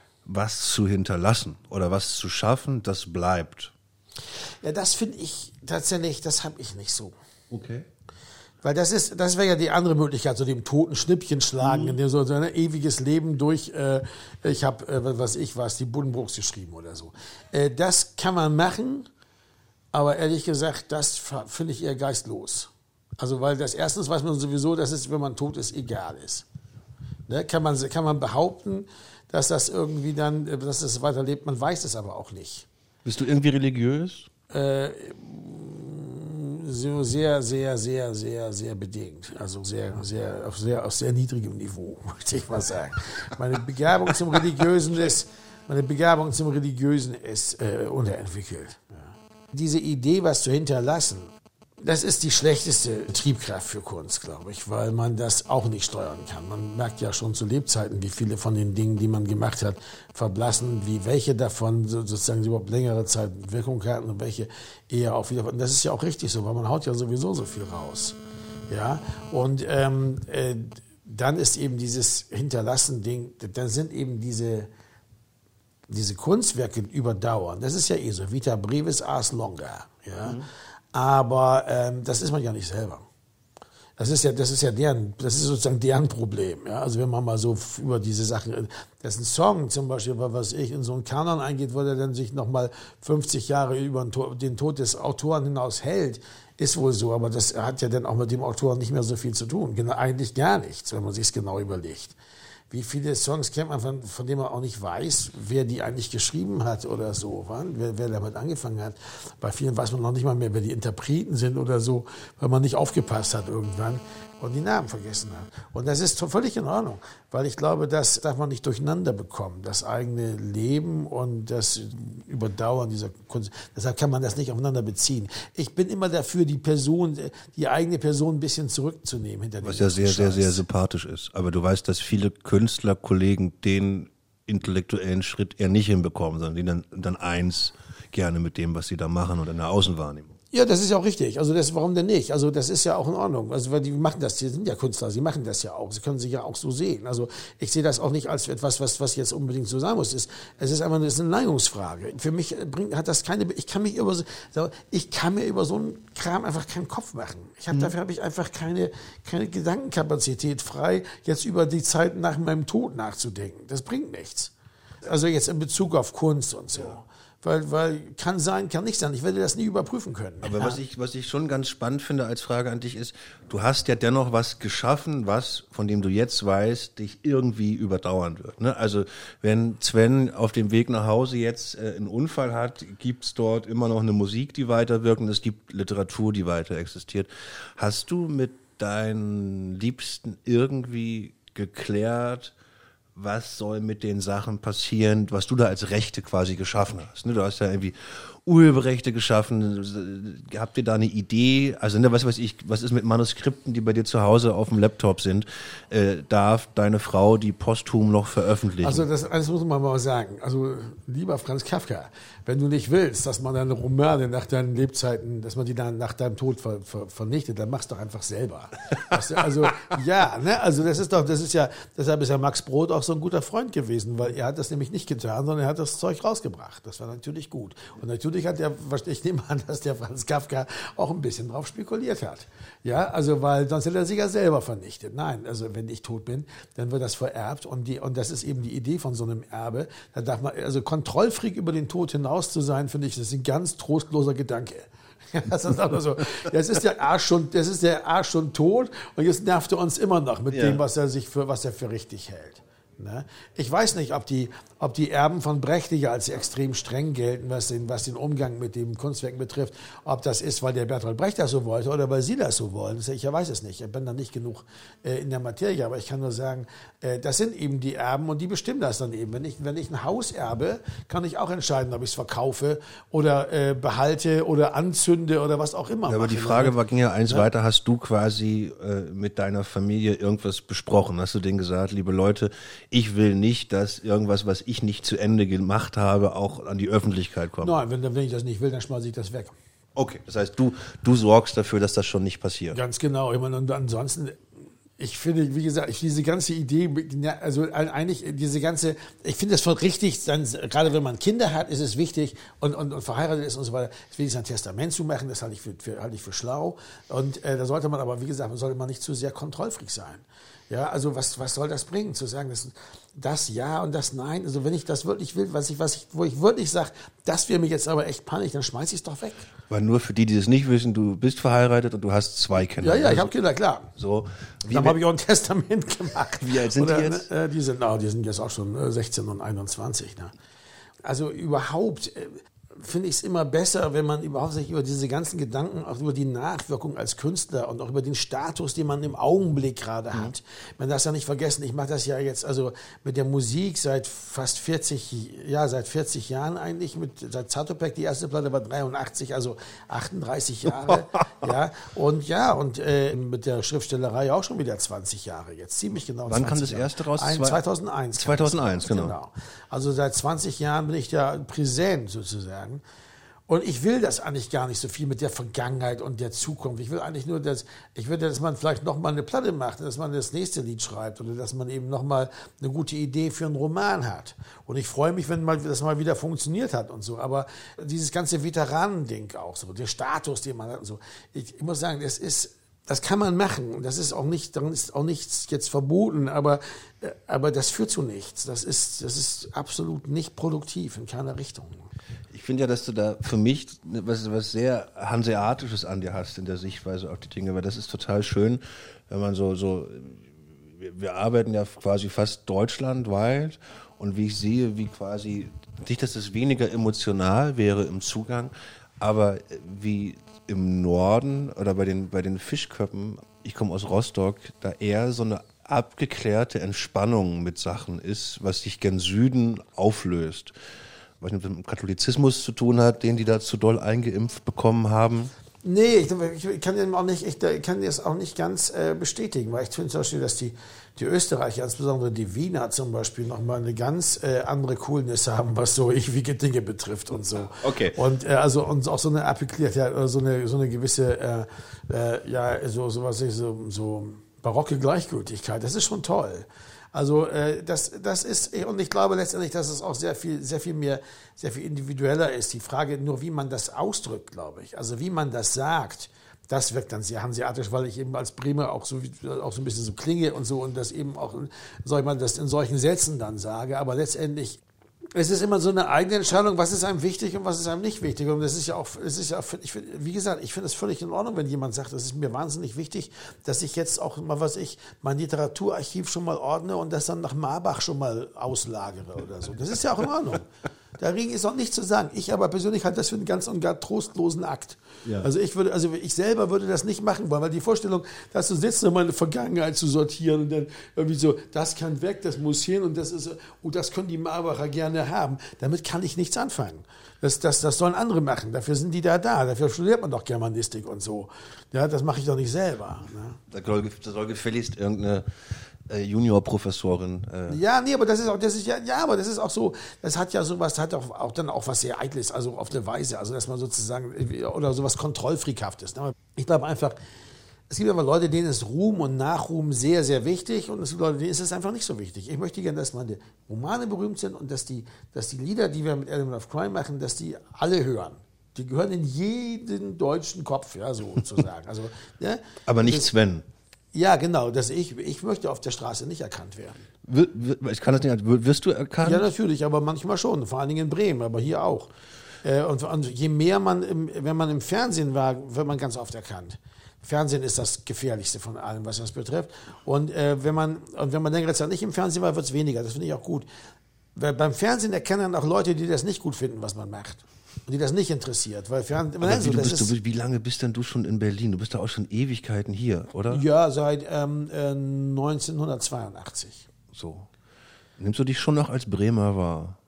was zu hinterlassen oder was zu schaffen, das bleibt. Ja, das finde ich tatsächlich, das habe ich nicht so. Okay. Weil das ist, das wäre ja die andere Möglichkeit, so dem toten Schnippchen schlagen, mhm. in dem so, so ein ewiges Leben durch, äh, ich habe, äh, was ich was, die Buddenbrooks geschrieben oder so. Äh, das kann man machen, aber ehrlich gesagt, das finde ich eher geistlos. Also, weil das erstens weiß man sowieso, dass es, wenn man tot ist, egal ist. Ne? Kann man, kann man behaupten, dass das irgendwie dann, dass das weiterlebt, man weiß es aber auch nicht. Bist du irgendwie religiös? Äh, so sehr, sehr, sehr, sehr, sehr bedingt. Also sehr, sehr, auf sehr, auf sehr niedrigem Niveau, möchte ich mal sagen. Meine Begabung zum Religiösen ist, meine Begabung zum Religiösen ist äh, unterentwickelt. Ja. Diese Idee, was zu hinterlassen, das ist die schlechteste Triebkraft für Kunst, glaube ich, weil man das auch nicht steuern kann. Man merkt ja schon zu Lebzeiten, wie viele von den Dingen, die man gemacht hat, verblassen, wie welche davon sozusagen überhaupt längere Zeit Wirkung hatten und welche eher auch wieder. Und das ist ja auch richtig so, weil man haut ja sowieso so viel raus. Ja, und ähm, äh, dann ist eben dieses Hinterlassen-Ding, dann sind eben diese, diese Kunstwerke überdauern. Das ist ja eh so, vita brevis ars longa, ja. Mhm. Aber ähm, das ist man ja nicht selber. Das ist ja, das ist ja deren, das ist sozusagen deren Problem. Ja? Also wenn man mal so über diese Sachen, dass ein Song zum Beispiel, was ich in so einen Kanon eingeht, wo der dann sich nochmal fünfzig Jahre über den Tod des Autoren hinaus hält, ist wohl so. Aber das hat ja dann auch mit dem Autoren nicht mehr so viel zu tun. Genau, eigentlich gar nichts, wenn man sich es genau überlegt. Wie viele Songs kennt man, von, von denen man auch nicht weiß, wer die eigentlich geschrieben hat oder so, wer, wer damit angefangen hat. Bei vielen weiß man noch nicht mal mehr, wer die Interpreten sind oder so, weil man nicht aufgepasst hat irgendwann und die Namen vergessen hat. Und das ist völlig in Ordnung, weil ich glaube, das darf man nicht durcheinander bekommen, das eigene Leben und das Überdauern dieser Kunst. Deshalb kann man das nicht aufeinander beziehen. Ich bin immer dafür, die Person, die eigene Person ein bisschen zurückzunehmen. Hinter Was ja sehr, sehr, sehr sympathisch ist. Aber du weißt, dass viele Künstlerkollegen den intellektuellen Schritt eher nicht hinbekommen, sondern die dann, dann eins gerne mit dem, was sie da machen oder in der Außenwahrnehmung. Ja, das ist ja auch richtig. Also das, warum denn nicht? Also das ist ja auch in Ordnung. Also weil die machen das, die sind ja Künstler, sie machen das ja auch. Sie können sich ja auch so sehen. Also ich sehe das auch nicht als etwas, was, was jetzt unbedingt so sein muss. Es ist einfach eine, eine Neigungsfrage. Für mich bringt, hat das keine, ich kann mich über so, ich kann mir über so einen Kram einfach keinen Kopf machen. Ich habe, mhm. Dafür habe ich einfach keine, keine Gedankenkapazität frei, jetzt über die Zeit nach meinem Tod nachzudenken. Das bringt nichts. Also jetzt in Bezug auf Kunst und so. Ja. weil, weil kann sein, kann nicht sein. Ich werde das nie überprüfen können. Aber ja. was ich, was ich schon ganz spannend finde als Frage an dich ist, du hast ja dennoch was geschaffen, was, von dem du jetzt weißt, dich irgendwie überdauern wird. Ne? Also wenn Sven auf dem Weg nach Hause jetzt äh, einen Unfall hat, gibt's dort immer noch eine Musik, die weiterwirkt und es gibt Literatur, die weiter existiert. Hast du mit deinen Liebsten irgendwie geklärt, was soll mit den Sachen passieren, was du da als Rechte quasi geschaffen hast? Ne? Du hast ja irgendwie Urheberrechte geschaffen. Habt ihr da eine Idee? Also, ne, was weiß ich, was ist mit Manuskripten, die bei dir zu Hause auf dem Laptop sind? Äh, darf deine Frau die posthum noch veröffentlichen? Also, das alles muss man mal sagen. Also, lieber Franz Kafka, wenn du nicht willst, dass man deine Romane nach deinen Lebzeiten, dass man die dann nach deinem Tod ver, ver, vernichtet, dann mach's doch einfach selber. Also, ja, ne, also das ist doch, das ist ja, deshalb ist ja Max Brod auch so ein guter Freund gewesen, weil er hat das nämlich nicht getan, sondern er hat das Zeug rausgebracht. Das war natürlich gut. Und natürlich hat der, ich nehme an, dass der Franz Kafka auch ein bisschen drauf spekuliert hat. Ja, also, weil sonst hätte er sich ja selber vernichtet. Nein, also wenn ich tot bin, dann wird das vererbt und die, und das ist eben die Idee von so einem Erbe. Da darf man, also Kontrollfreak über den Tod hinaus zu sein, finde ich, das ist ein ganz trostloser Gedanke. Das ist aber so. Jetzt ist der Arsch schon, das ist der Arsch schon tot und jetzt nervt er uns immer noch mit ja. dem, was er sich für, was er für richtig hält. Ne? Ich weiß nicht, ob die, ob die Erben von Brecht ja als extrem streng gelten, was den, was den Umgang mit dem Kunstwerk betrifft. Ob das ist, weil der Bertolt Brecht das so wollte oder weil sie das so wollen. Ich weiß es nicht. Ich bin da nicht genug äh, in der Materie. Aber ich kann nur sagen, äh, das sind eben die Erben und die bestimmen das dann eben. Wenn ich, wenn ich ein Haus erbe, kann ich auch entscheiden, ob ich es verkaufe oder äh, behalte oder anzünde oder was auch immer. Ja, aber die Frage war, ging ja eins ja? weiter. Hast du quasi äh, mit deiner Familie irgendwas besprochen? Hast du denen gesagt, liebe Leute, ich will nicht, dass irgendwas, was ich nicht zu Ende gemacht habe, auch an die Öffentlichkeit kommt? Nein, wenn, wenn ich das nicht will, dann schmeiße ich das weg. Okay, das heißt, du, du sorgst dafür, dass das schon nicht passiert. Ganz genau. Ich meine, und ansonsten, ich finde, wie gesagt, ich, diese ganze Idee, also eigentlich diese ganze, ich finde das voll richtig, dann, gerade wenn man Kinder hat, ist es wichtig und, und, und verheiratet ist und so weiter, ist wichtig, ein Testament zu machen, das halte ich für, für, halte ich für schlau. Und äh, da sollte man aber, wie gesagt, sollte man nicht zu sehr Kontrollfreak sein. Ja, also was, was soll das bringen, zu sagen, das, das Ja und das Nein? Also wenn ich das wirklich will, was ich, was ich, wo ich wirklich sage, das wäre mir jetzt aber echt peinlich, dann schmeiß ich es doch weg. Weil nur für die, die es nicht wissen, du bist verheiratet und du hast zwei Kinder. Ja, ja, ich habe Kinder, klar. So, dann habe ich auch ein Testament gemacht. Wie alt sind Oder, die jetzt? Äh, die, sind, oh, die sind jetzt auch schon äh, sechzehn und einundzwanzig. Ne? Also überhaupt... Äh, finde ich es immer besser, wenn man überhaupt sich über diese ganzen Gedanken, auch über die Nachwirkung als Künstler und auch über den Status, den man im Augenblick gerade mhm. hat. Man darf es ja nicht vergessen, ich mache das ja jetzt also mit der Musik seit fast vierzig, ja, seit vierzig Jahren eigentlich, mit, seit Zatopek, die erste Platte war dreiundachtzig, also achtunddreißig Jahre, ja, und ja, und äh, mit der Schriftstellerei auch schon wieder zwanzig Jahre, jetzt ziemlich genau Wann zwanzig kam das erste raus? Ein, zweitausendeins. zweitausendeins, genau. genau. Also seit zwanzig Jahren bin ich da präsent sozusagen. Und ich will das eigentlich gar nicht so viel mit der Vergangenheit und der Zukunft. Ich will eigentlich nur, dass ich will, dass man vielleicht noch mal eine Platte macht, dass man das nächste Lied schreibt oder dass man eben noch mal eine gute Idee für einen Roman hat. Und ich freue mich, wenn mal das mal wieder funktioniert hat und so. Aber dieses ganze Veteranending auch so, der Status, den man hat und so. Ich, ich muss sagen, das ist Das kann man machen. Das ist auch nicht, daran ist auch nichts jetzt verboten, aber, aber das führt zu nichts. Das ist, das ist absolut nicht produktiv in keiner Richtung. Ich finde ja, dass du da für mich was, was sehr Hanseatisches an dir hast in der Sichtweise auf die Dinge, weil das ist total schön, wenn man so, so, wir, wir arbeiten ja quasi fast deutschlandweit und wie ich sehe, wie quasi, nicht, dass es weniger emotional wäre im Zugang, aber wie im Norden oder bei den, bei den Fischköppen, ich komme aus Rostock, da eher so eine abgeklärte Entspannung mit Sachen ist, was sich gen Süden auflöst. Was mit dem Katholizismus zu tun hat, den die da zu doll eingeimpft bekommen haben? Nee, ich, ich kann den auch nicht, ich kann das auch nicht ganz äh, bestätigen, weil ich finde zum Beispiel, dass die, die Österreicher, insbesondere die Wiener zum Beispiel, nochmal eine ganz äh, andere Coolness haben, was so ewige Dinge betrifft und so. Okay. Und äh, also und auch so eine ja, so eine so eine gewisse äh, äh, ja so so was ich so so barocke Gleichgültigkeit. Das ist schon toll. Also äh, das, das ist, und ich glaube letztendlich, dass es auch sehr viel, sehr viel mehr, sehr viel individueller ist. Die Frage nur, wie man das ausdrückt, glaube ich. Also wie man das sagt, das wirkt dann sehr hanseatisch, weil ich eben als Bremer auch so, auch so ein bisschen so klinge und so und das eben auch, soll man das in solchen Sätzen dann sage. Aber letztendlich Es ist immer so eine eigene Entscheidung, was ist einem wichtig und was ist einem nicht wichtig. Und das ist ja auch, es ist ja, ich find, wie gesagt, ich finde es völlig in Ordnung, wenn jemand sagt, das ist mir wahnsinnig wichtig, dass ich jetzt auch mal, was ich, mein Literaturarchiv schon mal ordne und das dann nach Marbach schon mal auslagere oder so. Das ist ja auch in Ordnung. Dagegen ist auch nichts zu sagen. Ich aber persönlich halte das für einen ganz und gar trostlosen Akt. Ja. Also ich würde, also ich selber würde das nicht machen wollen, weil die Vorstellung, dass du sitzt, um meine Vergangenheit zu sortieren und dann irgendwie so, das kann weg, das muss hin und das ist, oh, das können die Marbacher gerne haben. Damit kann ich nichts anfangen. Das, das, das sollen andere machen. Dafür sind die da da. Dafür studiert man doch Germanistik und so. Ja, das mache ich doch nicht selber. Ne? Da soll, da soll gefälligst irgendeine Juniorprofessorin. Äh. Ja, nee, aber das ist auch, das ist ja, ja, aber das ist auch so, das hat ja sowas, hat auch, auch dann auch was sehr Eitles, also auf eine Weise, also dass man sozusagen, oder sowas Kontrollfreakhaftes. Ich glaube einfach, es gibt aber Leute, denen ist Ruhm und Nachruhm sehr, sehr wichtig und es gibt Leute, denen ist es einfach nicht so wichtig. Ich möchte gerne, dass meine Romane berühmt sind und dass die, dass die Lieder, die wir mit Element of Crime machen, dass die alle hören. Die gehören in jeden deutschen Kopf, ja, sozusagen. Also, ja, aber nicht das, Sven. Ja, genau. Dass ich, ich möchte auf der Straße nicht erkannt werden. Ich kann das nicht. Wirst du erkannt? Ja, natürlich, aber manchmal schon. Vor allen Dingen in Bremen, aber hier auch. Und, und je mehr man, im, wenn man im Fernsehen war, wird man ganz oft erkannt. Fernsehen ist das Gefährlichste von allem, was das betrifft. Und äh, wenn man und wenn man längere Zeit nicht im Fernsehen war, wird es weniger. Das finde ich auch gut. Weil beim Fernsehen erkennen auch Leute, die das nicht gut finden, was man macht. Und die das nicht interessiert. Weil Fernsehen, wie, also, du das bist, ist, du, wie lange bist denn du schon in Berlin? Du bist da auch schon Ewigkeiten hier, oder? Ja, seit ähm, äh, neunzehnhundertzweiundachtzig. So. Nimmst du dich schon noch als Bremer wahr?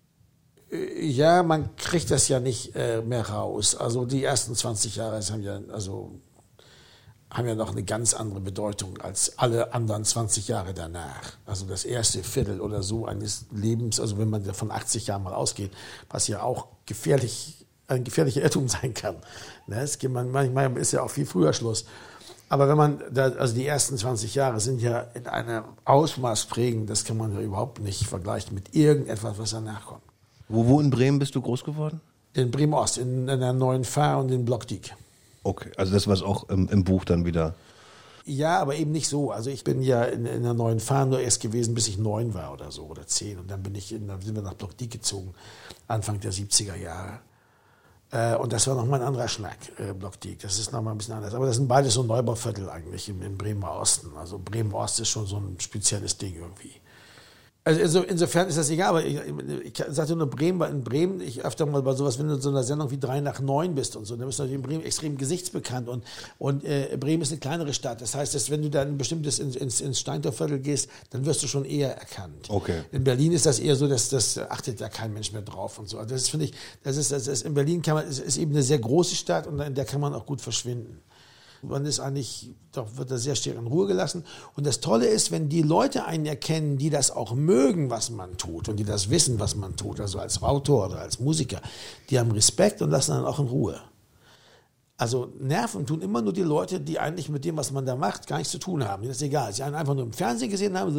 Ja, man kriegt das ja nicht äh, mehr raus. Also die ersten zwanzig Jahre haben ja, also, haben ja noch eine ganz andere Bedeutung als alle anderen zwanzig Jahre danach. Also das erste Viertel oder so eines Lebens, also wenn man von achtzig Jahren mal ausgeht, was ja auch gefährlich, ein gefährlicher Irrtum sein kann. Ne? Es gibt man, manchmal ist ja auch viel früher Schluss. Aber wenn man, da, also die ersten zwanzig Jahre sind ja in einem Ausmaß prägend, das kann man ja überhaupt nicht vergleichen mit irgendetwas, was danach kommt. Wo, wo in Bremen bist du groß geworden? In Bremen-Ost, in, in der Neuen Fahr und in Blockdiek. Okay, also das war auch im, im Buch dann wieder. Ja, aber eben nicht so. Also ich bin ja in, in der Neuen Fahr nur erst gewesen, bis ich neun war oder so oder zehn. Und dann bin ich in, dann sind wir nach Blockdiek gezogen, Anfang der siebziger Jahre. Äh, und das war nochmal ein anderer Schlag, äh, Blockdiek. Das ist nochmal ein bisschen anders. Aber das sind beides so Neubauviertel eigentlich im, im Bremer Osten. Also Bremen-Ost ist schon so ein spezielles Ding irgendwie. Also insofern ist das egal, aber ich, ich sagte nur Bremen, weil in Bremen, ich öfter mal bei sowas, wenn du in so einer Sendung wie drei nach neun bist und so, dann bist du natürlich in Bremen extrem gesichtsbekannt und, und äh, Bremen ist eine kleinere Stadt. Das heißt, dass wenn du dann ein bestimmtes ins, ins, ins Steintorviertel gehst, dann wirst du schon eher erkannt. Okay. In Berlin ist das eher so, dass das achtet ja kein Mensch mehr drauf und so. Also das finde ich, das ist, das ist, in Berlin kann man, ist, ist eben eine sehr große Stadt und in der kann man auch gut verschwinden. Man ist eigentlich, doch wird da sehr stark in Ruhe gelassen. Und das Tolle ist, wenn die Leute einen erkennen, die das auch mögen, was man tut und die das wissen, was man tut, also als Autor oder als Musiker, die haben Respekt und lassen dann auch in Ruhe. Also Nerven tun immer nur die Leute, die eigentlich mit dem, was man da macht, gar nichts zu tun haben. Das ist egal. Sie einen einfach nur im Fernsehen gesehen haben,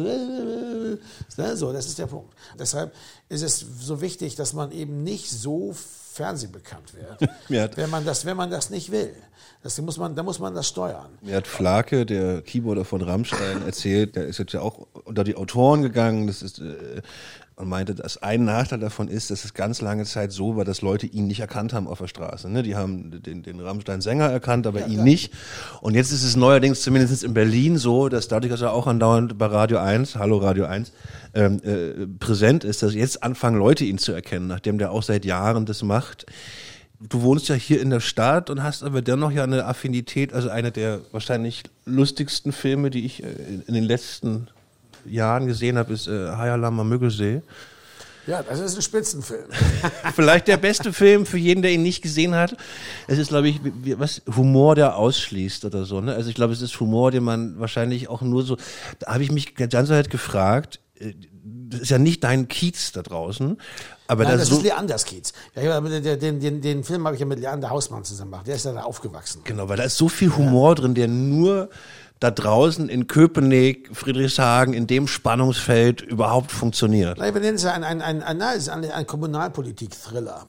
so, so, das ist der Punkt. Deshalb ist es so wichtig, dass man eben nicht so fernsehbekannt wird, ja. wenn man das, wenn man das nicht will. Das muss man, da muss man das steuern. Mir hat Flake, der Keyboarder von Rammstein, erzählt, der ist jetzt ja auch unter die Autoren gegangen, das ist, äh, und meinte, dass ein Nachteil davon ist, dass es ganz lange Zeit so war, dass Leute ihn nicht erkannt haben auf der Straße. Ne? Die haben den, den Rammstein-Sänger erkannt, aber ja, ihn klar. nicht. Und jetzt ist es neuerdings zumindest in Berlin so, dass dadurch, dass er auch andauernd bei Radio eins, Hallo Radio eins, ähm, äh, präsent ist, dass jetzt anfangen Leute ihn zu erkennen, nachdem der auch seit Jahren das macht. Du wohnst ja hier in der Stadt und hast aber dennoch ja eine Affinität, also eine der wahrscheinlich lustigsten Filme, die ich in den letzten Jahren gesehen habe, ist äh, High Alarm am Müggelsee. Ja, das ist ein Spitzenfilm. Vielleicht der beste Film für jeden, der ihn nicht gesehen hat. Es ist, glaube ich, wie, was Humor, der ausschließt oder so. Ne? Also ich glaube, es ist Humor, den man wahrscheinlich auch nur so. Da habe ich mich die ganze Zeit gefragt. Das ist ja nicht dein Kiez da draußen. Aber Nein, das, das so ist Leanders Kiez. Ja, den, den, den, den Film habe ich ja mit Leander Hausmann zusammen gemacht. Der ist ja da aufgewachsen. Genau, weil da ist so viel Humor ja. drin, der nur da draußen in Köpenick, Friedrichshagen, in dem Spannungsfeld überhaupt funktioniert. Nein, wir nennen es ja ein, ein, ein, ein, ein, ein Kommunalpolitik-Thriller.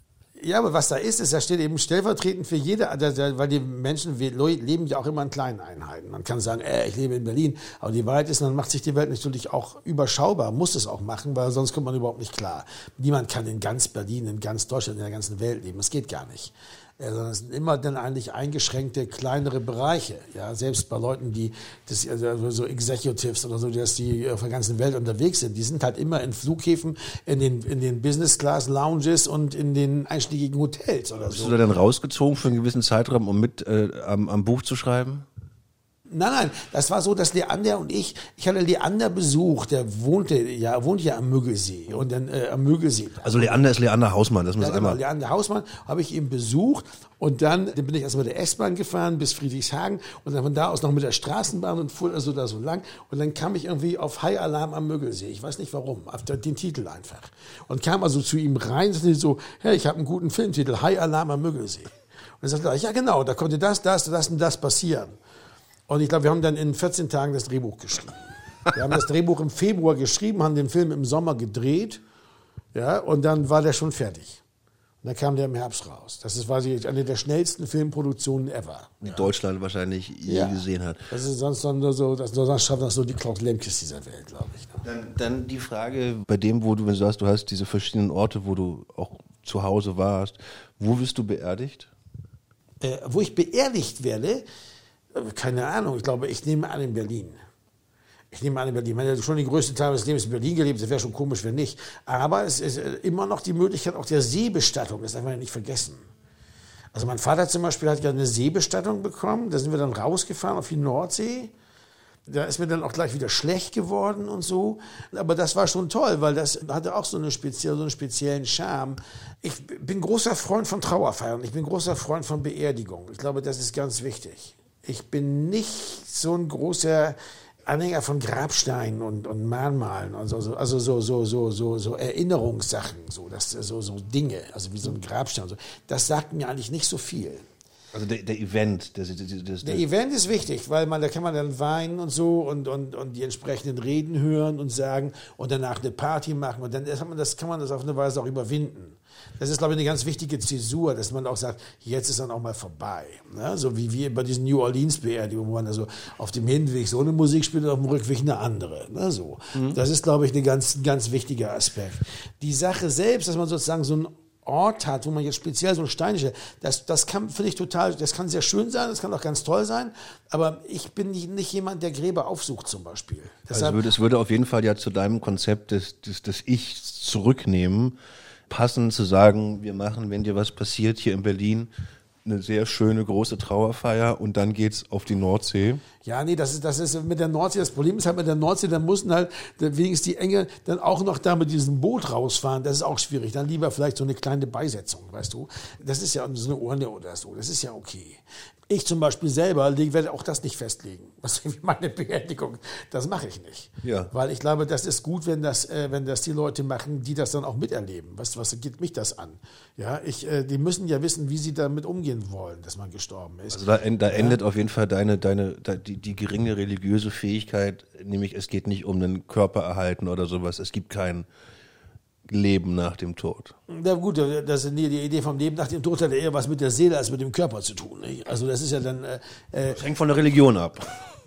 Ja, aber was da ist, ist, da steht eben stellvertretend für jede, weil die Menschen leben ja auch immer in kleinen Einheiten. Man kann sagen, äh, ich lebe in Berlin, aber die Wahrheit ist, dann macht sich die Welt natürlich auch überschaubar, muss es auch machen, weil sonst kommt man überhaupt nicht klar. Niemand kann in ganz Berlin, in ganz Deutschland, in der ganzen Welt leben. Das geht gar nicht. Sondern es sind immer dann eigentlich eingeschränkte, kleinere Bereiche. Ja, selbst bei Leuten, die das, also so Executives oder so, dass die auf der ganzen Welt unterwegs sind, die sind halt immer in Flughäfen, in den, in den Business-Class-Lounges und in den einschlägigen Hotels oder so. Bist du da dann rausgezogen für einen gewissen Zeitraum, um mit äh, am, am Buch zu schreiben? Nein, nein, das war so, dass Leander und ich, ich hatte Leander besucht, der wohnte ja, wohnt ja am Müggelsee und dann äh, am Müggelsee. Also Leander ist Leander Hausmann, das muss ja, einmal. Genau, Leander Hausmann habe ich ihn besucht und dann, dann bin ich erst mit der S-Bahn gefahren bis Friedrichshagen und dann von da aus noch mit der Straßenbahn und fuhr also da so lang und dann kam ich irgendwie auf High Alarm am Müggelsee. Ich weiß nicht warum, auf den Titel einfach. Und kam also zu ihm rein und sagte so, hey, ich habe einen guten Filmtitel, High Alarm am Müggelsee. Und er sagte, ja genau, da konnte das, das, das und das passieren. Und ich glaube, wir haben dann in vierzehn Tagen das Drehbuch geschrieben. Wir haben das Drehbuch im Februar geschrieben, haben den Film im Sommer gedreht, ja, und dann war der schon fertig. Und dann kam der im Herbst raus. Das ist quasi eine der schnellsten Filmproduktionen ever. Die ja. Deutschland wahrscheinlich je ja. gesehen hat. Das ist sonst nur so, das, sonst schaffen das so die Klaus Lemkes dieser Welt, glaube ich. Ne? Dann, dann die Frage, bei dem, wo du, wenn du sagst, du hast diese verschiedenen Orte, wo du auch zu Hause warst, wo wirst du beerdigt? Äh, wo ich beerdigt werde, keine Ahnung, ich glaube, ich nehme an in Berlin. Ich nehme an in Berlin. Ich meine, schon den größten Teil meines Lebens in Berlin gelebt, das wäre schon komisch, wenn nicht. Aber es ist immer noch die Möglichkeit auch der Seebestattung, das darf man ja nicht vergessen. Also mein Vater zum Beispiel hat ja eine Seebestattung bekommen, da sind wir dann rausgefahren auf die Nordsee. Da ist mir dann auch gleich wieder schlecht geworden und so. Aber das war schon toll, weil das hatte auch so, eine spezielle, so einen speziellen Charme. Ich bin großer Freund von Trauerfeiern, ich bin großer Freund von Beerdigung. Ich glaube, das ist ganz wichtig. Ich bin nicht so ein großer Anhänger von Grabsteinen und, und Mahnmalen, also, also so, so, so, so, so Erinnerungssachen, so, das, so, so Dinge, also wie so ein Grabstein. So. Das sagt mir eigentlich nicht so viel. Also der, der Event. Das, das, das, der Event ist wichtig, weil man, da kann man dann weinen und so und, und, und die entsprechenden Reden hören und sagen und danach eine Party machen und dann kann man das, kann man das auf eine Weise auch überwinden. Das ist, glaube ich, eine ganz wichtige Zäsur, dass man auch sagt, jetzt ist dann auch mal vorbei. Ne? So wie wir bei diesen New Orleans-Beerdigungen, wo man also auf dem Hinweg so eine Musik spielt und auf dem Rückweg eine andere. Ne? So. Mhm. Das ist, glaube ich, ein ganz, ganz wichtiger Aspekt. Die Sache selbst, dass man sozusagen so einen Ort hat, wo man jetzt speziell so ein Stein stellt, das, das kann, finde ich total, das kann sehr schön sein, das kann auch ganz toll sein, aber ich bin nicht, nicht jemand, der Gräber aufsucht zum Beispiel. Also es, würde, es würde auf jeden Fall ja zu deinem Konzept des, des, des Ichs zurücknehmen, passen zu sagen, wir machen, wenn dir was passiert hier in Berlin, eine sehr schöne große Trauerfeier und dann geht's auf die Nordsee. Ja, nee, das ist, das ist mit der Nordsee, das Problem ist halt mit der Nordsee, dann mussten halt wenigstens die Engel dann auch noch da mit diesem Boot rausfahren, das ist auch schwierig, dann lieber vielleicht so eine kleine Beisetzung, weißt du, das ist ja so eine Urne oder so, das ist ja okay. Ich zum Beispiel selber werde auch das nicht festlegen, was wie meine Beerdigung, das mache ich nicht. Ja. Weil ich glaube, das ist gut, wenn das, äh, wenn das die Leute machen, die das dann auch miterleben. Weißt du, was geht mich das an? Ja, ich, äh, die müssen ja wissen, wie sie damit umgehen wollen, dass man gestorben ist. Also da, da endet ja. auf jeden Fall deine, deine, die, die geringe religiöse Fähigkeit, nämlich es geht nicht um den Körpererhalten oder sowas, es gibt kein Leben nach dem Tod. Na gut, das ist die Idee vom Leben nach dem Tod hat eher was mit der Seele als mit dem Körper zu tun. Nicht? Also das ist ja dann... Äh, das hängt von der Religion ab.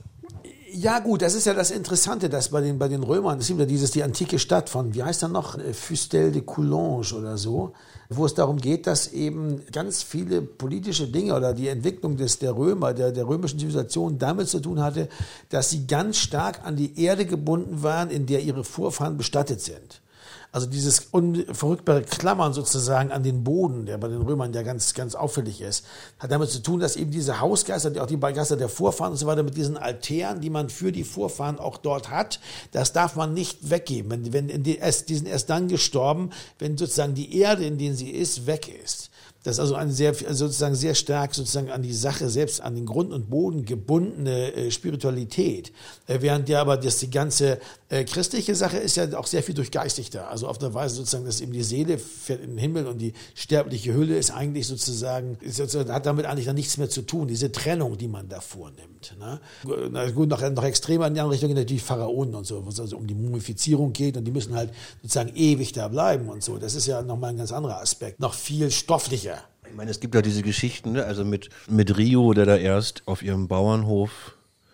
Ja gut, das ist ja das Interessante, dass bei den, bei den Römern, es gibt ja dieses, die antike Stadt von, wie heißt das noch, Fustel de Coulanges oder so, wo es darum geht, dass eben ganz viele politische Dinge oder die Entwicklung des, der Römer, der, der römischen Zivilisation damit zu tun hatte, dass sie ganz stark an die Erde gebunden waren, in der ihre Vorfahren bestattet sind. Also dieses verrückbare Klammern sozusagen an den Boden, der bei den Römern ja ganz, ganz auffällig ist, hat damit zu tun, dass eben diese Hausgeister, auch die Geister der Vorfahren und so weiter, mit diesen Altären, die man für die Vorfahren auch dort hat, das darf man nicht weggeben. Wenn, wenn in die, die sind erst dann gestorben, wenn sozusagen die Erde, in der sie ist, weg ist. Das ist also eine sehr, sozusagen sehr stark sozusagen an die Sache selbst, an den Grund und Boden gebundene äh, Spiritualität. Äh, während ja aber das, die ganze äh, christliche Sache ist ja auch sehr viel durchgeistigter. Also Also auf der Weise sozusagen, dass eben die Seele fährt in den Himmel und die sterbliche Hülle ist eigentlich sozusagen, ist sozusagen hat damit eigentlich dann nichts mehr zu tun, diese Trennung, die man da vornimmt. Ne? Na gut, noch, noch extremer in die andere Richtung natürlich Pharaonen und so, wo es also um die Mumifizierung geht und die müssen halt sozusagen ewig da bleiben und so. Das ist ja nochmal ein ganz anderer Aspekt, noch viel stofflicher. Ich meine, es gibt ja diese Geschichten, ne? Also mit, mit Rio, der da erst auf ihrem Bauernhof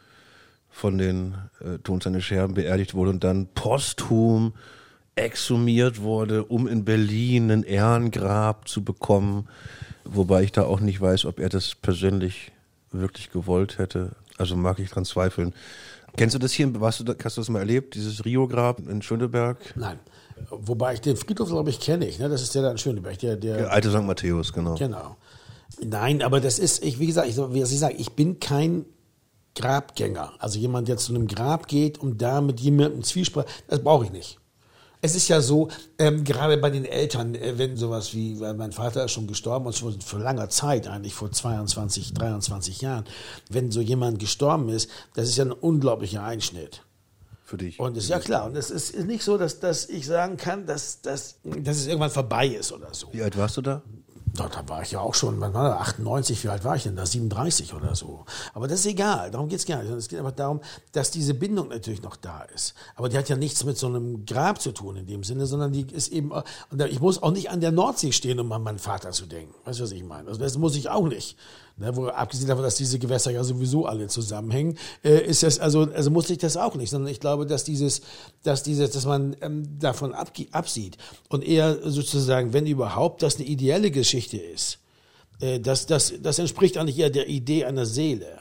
von den äh, Tod seine Scherben beerdigt wurde und dann posthum exhumiert wurde, um in Berlin ein Ehrengrab zu bekommen, wobei ich da auch nicht weiß, ob er das persönlich wirklich gewollt hätte. Also mag ich dran zweifeln. Kennst du das hier? Warst du, hast du das mal erlebt, dieses Rio-Grab in Schöneberg? Nein. Wobei ich den Friedhof, glaube ich, kenne ich. Ne? Das ist der da in Schöneberg. Der, der, der alte Sankt Matthäus, genau. Genau. Nein, aber das ist, ich, wie gesagt, ich, wie ich sage, ich bin kein Grabgänger. Also jemand, der zu einem Grab geht, um da mit jemandem Zwiespräch, das brauche ich nicht. Es ist ja so, ähm, gerade bei den Eltern, äh, wenn sowas wie, weil mein Vater ist schon gestorben und schon vor langer Zeit, eigentlich vor zweiundzwanzig, dreiundzwanzig Jahren, wenn so jemand gestorben ist, das ist ja ein unglaublicher Einschnitt. Für dich. Und es ist ja klar, und es ist nicht so, dass, dass ich sagen kann, dass, dass, dass es irgendwann vorbei ist oder so. Wie alt warst du da? Da, da war ich ja auch schon, wann war das? achtundneunzig, wie alt war ich denn da? siebenunddreißig oder so. Aber das ist egal, darum geht es gar nicht. Es geht einfach darum, dass diese Bindung natürlich noch da ist. Aber die hat ja nichts mit so einem Grab zu tun in dem Sinne, sondern die ist eben, und ich muss auch nicht an der Nordsee stehen, um an meinen Vater zu denken. Weißt du, was ich meine? Also das muss ich auch nicht. Ne, wo, abgesehen davon, dass diese Gewässer ja sowieso alle zusammenhängen, äh, ist das, also, also muss ich das auch nicht, sondern ich glaube, dass dieses, dass dieses, dass man ähm, davon ab, absieht und eher sozusagen, wenn überhaupt, das eine ideelle Geschichte ist. Äh, das, das, das entspricht eigentlich eher der Idee einer Seele.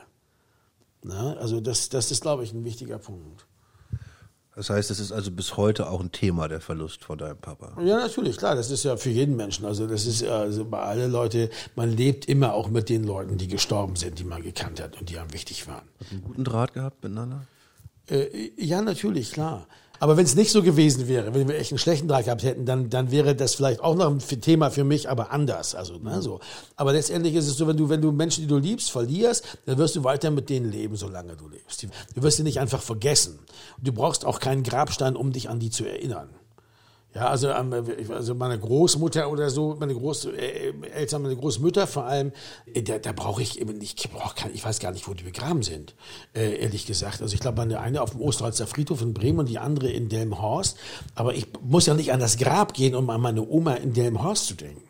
Na, also das, das ist, glaube ich, ein wichtiger Punkt. Das heißt, es ist also bis heute auch ein Thema, der Verlust von deinem Papa. Ja, natürlich, klar, das ist ja für jeden Menschen. Also das ist also bei allen Leuten, man lebt immer auch mit den Leuten, die gestorben sind, die man gekannt hat und die einem wichtig waren. Hast du einen guten Draht gehabt miteinander? Äh, ja, natürlich, klar. Aber wenn es nicht so gewesen wäre, wenn wir echt einen schlechten Draht gehabt hätten, dann, dann wäre das vielleicht auch noch ein Thema für mich, aber anders. Also, ne, so. Aber letztendlich ist es so, wenn du, wenn du Menschen, die du liebst, verlierst, dann wirst du weiter mit denen leben, solange du lebst. Du wirst sie nicht einfach vergessen. Du brauchst auch keinen Grabstein, um dich an die zu erinnern. Ja, also, also meine Großmutter oder so, meine Großeltern, meine Großmütter vor allem, da, da brauche ich eben nicht, ich, brauch kein, ich weiß gar nicht, wo die begraben sind, äh, ehrlich gesagt. Also ich glaube, meine eine auf dem Osterholzer Friedhof in Bremen und die andere in Delmenhorst. Aber ich muss ja nicht an das Grab gehen, um an meine Oma in Delmenhorst zu denken.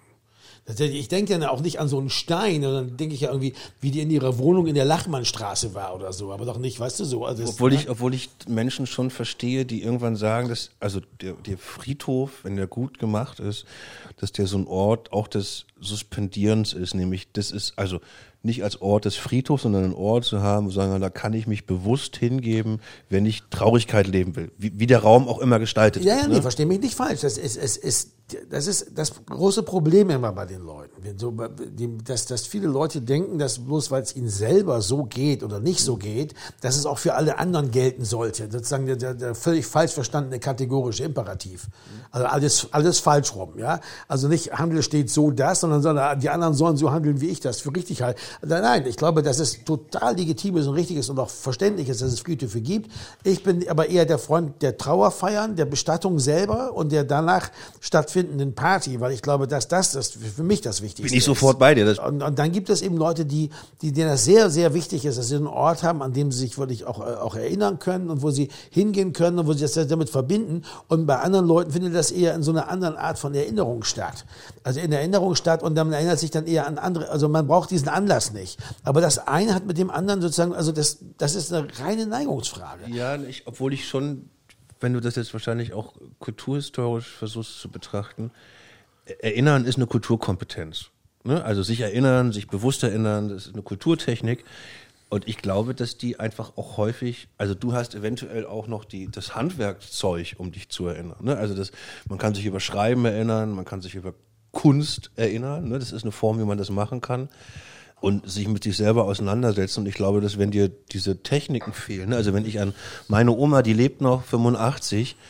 Ich denke ja auch nicht an so einen Stein, dann denke ich ja irgendwie, wie die in ihrer Wohnung in der Lachmannstraße war oder so, aber doch nicht, weißt du, so. Also das, obwohl, ich, obwohl ich Menschen schon verstehe, die irgendwann sagen, dass, also der, der Friedhof, wenn der gut gemacht ist, dass der so ein Ort auch des Suspendierens ist, nämlich das ist, also nicht als Ort des Friedhofs, sondern einen Ort zu haben, wo sagen, da kann ich mich bewusst hingeben, wenn ich Traurigkeit leben will, wie, wie der Raum auch immer gestaltet ja, ist. Ja, ne? nee, versteh mich nicht falsch, das ist, es ist, das ist das große Problem immer bei den Leuten, wenn so, dass, dass viele Leute denken, dass bloß weil es ihnen selber so geht oder nicht so geht, dass es auch für alle anderen gelten sollte. Sozusagen der, der, der völlig falsch verstandene kategorische Imperativ. Also alles, alles falsch rum, ja. Also nicht Handel steht so das, sondern, sondern die anderen sollen so handeln, wie ich das für richtig halte. Nein, ich glaube, dass es total legitim ist und richtig ist und auch verständlich ist, dass es Friedhöfe gibt. Ich bin aber eher der Freund der Trauerfeiern, der Bestattung selber und der danach stattfindenden Party, weil ich glaube, dass das, das für mich das Wichtigste ist. Bin ich sofort bei dir. Das und, und dann gibt es eben Leute, die, die, denen das sehr, sehr wichtig ist, dass sie einen Ort haben, an dem sie sich wirklich auch, auch erinnern können und wo sie hingehen können und wo sie das damit verbinden. Und bei anderen Leuten findet das eher in so einer anderen Art von Erinnerung statt. Also in Erinnerung statt und dann erinnert sich dann eher an andere, also man braucht diesen Anlass nicht. Aber das eine hat mit dem anderen sozusagen, also das, das ist eine reine Neigungsfrage. Ja, ich, obwohl ich schon, wenn du das jetzt wahrscheinlich auch kulturhistorisch versuchst zu betrachten, Erinnern ist eine Kulturkompetenz. Ne? Also sich erinnern, sich bewusst erinnern, das ist eine Kulturtechnik. Und ich glaube, dass die einfach auch häufig, also du hast eventuell auch noch die, das Handwerkszeug, um dich zu erinnern. Ne? Also das, man kann sich über Schreiben erinnern, man kann sich über Kunst erinnern. Ne? Das ist eine Form, wie man das machen kann. Und sich mit sich selber auseinandersetzen. Und ich glaube, dass wenn dir diese Techniken fehlen, ne? Also wenn ich an meine Oma, die lebt noch, fünfundachtzig,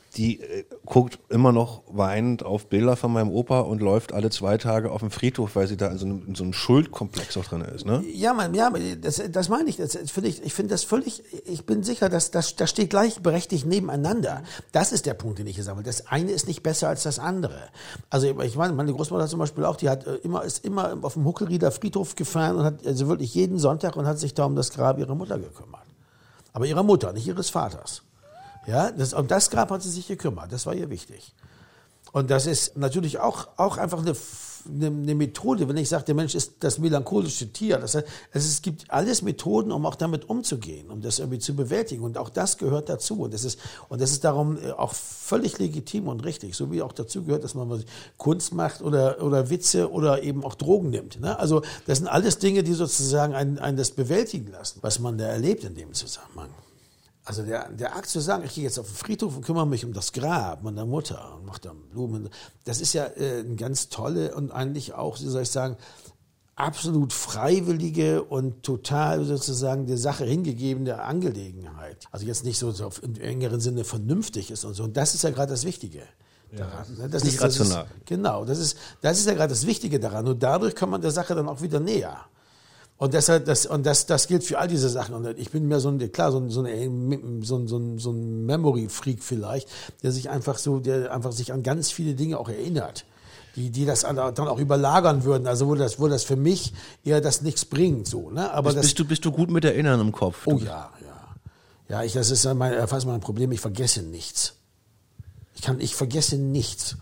die äh, guckt immer noch weinend auf Bilder von meinem Opa und läuft alle zwei Tage auf dem Friedhof, weil sie da in so einem, in so einem Schuldkomplex auch drin ist, ne? Ja, man, ja, das, das meine ich. Das finde ich, ich finde das völlig, ich bin sicher, dass das, das steht gleichberechtigt nebeneinander. Das ist der Punkt, den ich gesagt habe. Das eine ist nicht besser als das andere. Also ich meine, meine Großmutter zum Beispiel auch, die hat immer, ist immer auf dem Huckelrieder Friedhof gefahren und hat also wirklich jeden Sonntag und hat sich da um das Grab ihrer Mutter gekümmert. Aber ihrer Mutter, nicht ihres Vaters. Ja, das, um das Grab hat sie sich gekümmert, das war ihr wichtig. Und das ist natürlich auch, auch einfach eine, eine, eine Methode, wenn ich sage, der Mensch ist das melancholische Tier. Das heißt, es gibt alles Methoden, um auch damit umzugehen, um das irgendwie zu bewältigen. Und auch das gehört dazu. Und das ist, und das ist darum auch völlig legitim und richtig. So wie auch dazu gehört, dass man Kunst macht oder, oder Witze oder eben auch Drogen nimmt. Ne? Also das sind alles Dinge, die sozusagen einen, einen das bewältigen lassen, was man da erlebt in dem Zusammenhang. Also der, der Akt zu sagen, ich gehe jetzt auf den Friedhof und kümmere mich um das Grab meiner Mutter und mache da Blumen, das ist ja äh, eine ganz tolle und eigentlich auch, wie soll ich sagen, absolut freiwillige und total sozusagen der Sache hingegebene Angelegenheit. Also jetzt nicht so, so im engeren Sinne vernünftig ist und so. Und das ist ja gerade das Wichtige daran. Ja, das nicht ist, rational. Das ist, genau, das ist, das ist ja gerade das Wichtige daran. Und dadurch kommt man der Sache dann auch wieder näher. Und deshalb, das, und das, das gilt für all diese Sachen. Und ich bin mir so ein, klar, so ein, so ein, so ein, so ein, so ein Memory-Freak vielleicht, der sich einfach so, der einfach sich an ganz viele Dinge auch erinnert, die, die das dann auch überlagern würden. Also, wo das, wo das für mich eher das nichts bringt, so, ne? Aber bist, das, bist du, bist du gut mit Erinnern im Kopf? Oh ja, ja. Ja, ich, das ist mein, fast mein Problem. Ich vergesse nichts. Ich kann, ich vergesse nichts.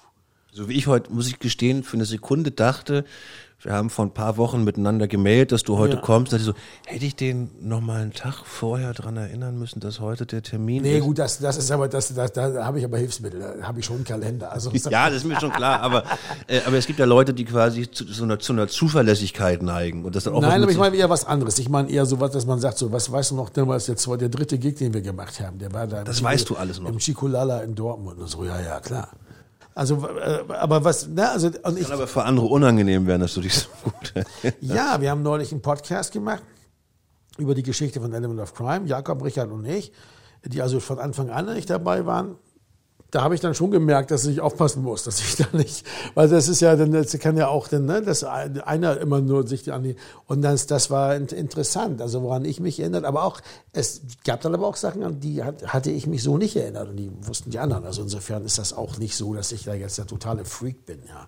So wie ich heute, muss ich gestehen, für eine Sekunde dachte, wir haben vor ein paar Wochen miteinander gemeldet, dass du heute ja. kommst. Da dachte ich so, hätte ich den noch mal einen Tag vorher dran erinnern müssen, dass heute der Termin nee, ist? Nee, gut, das, das ist aber, das, das, da habe ich aber Hilfsmittel, da habe ich schon einen Kalender. Also, ja, das ist mir schon klar, aber, äh, aber es gibt ja Leute, die quasi zu, zu, einer, zu einer Zuverlässigkeit neigen. Und das dann auch Nein, aber ich meine eher was anderes. Ich meine eher so was, dass man sagt, so, was weißt du noch, damals jetzt war der dritte Gig, den wir gemacht haben, der war da. Das weißt du alles noch. Im Chicolala in Dortmund und so, ja, ja, klar. Also, äh, aber was, ne, also, und ich. Kann aber für andere unangenehm werden, dass du dich so gut. Ja, wir haben neulich einen Podcast gemacht über die Geschichte von Element of Crime, Jakob, Richard und ich, die also von Anfang an nicht dabei waren. Da habe ich dann schon gemerkt, dass ich aufpassen muss, dass ich da nicht, weil das ist ja, das kann ja auch, ne, dass einer immer nur sich an die, und das, das war interessant, also woran ich mich erinnert, aber auch, es gab dann aber auch Sachen, an die hat, hatte ich mich so nicht erinnert und die wussten die anderen, also insofern ist das auch nicht so, dass ich da jetzt der totale Freak bin, ja.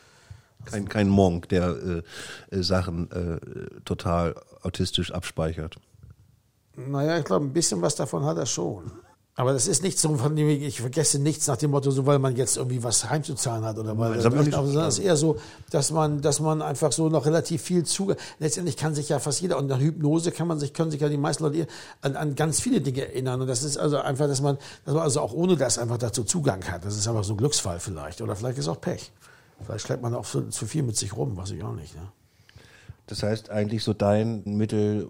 Kein, kein Monk, der äh, Sachen äh, total autistisch abspeichert. Naja, ich glaube, ein bisschen was davon hat er schon. Aber das ist nicht so, von dem ich, ich vergesse nichts nach dem Motto, so weil man jetzt irgendwie was heimzuzahlen hat oder weil Nein, das, das, das, sondern es ist eher so, dass man, dass man einfach so noch relativ viel Zugang. Letztendlich kann sich ja fast jeder, und nach Hypnose kann man sich, können sich ja die meisten Leute an, an ganz viele Dinge erinnern. Und das ist also einfach, dass man, dass man also auch ohne das einfach dazu Zugang hat. Das ist einfach so ein Glücksfall vielleicht. Oder vielleicht ist auch Pech. Vielleicht schleppt man auch zu, zu viel mit sich rum, weiß ich auch nicht. Ne? Das heißt eigentlich so dein Mittel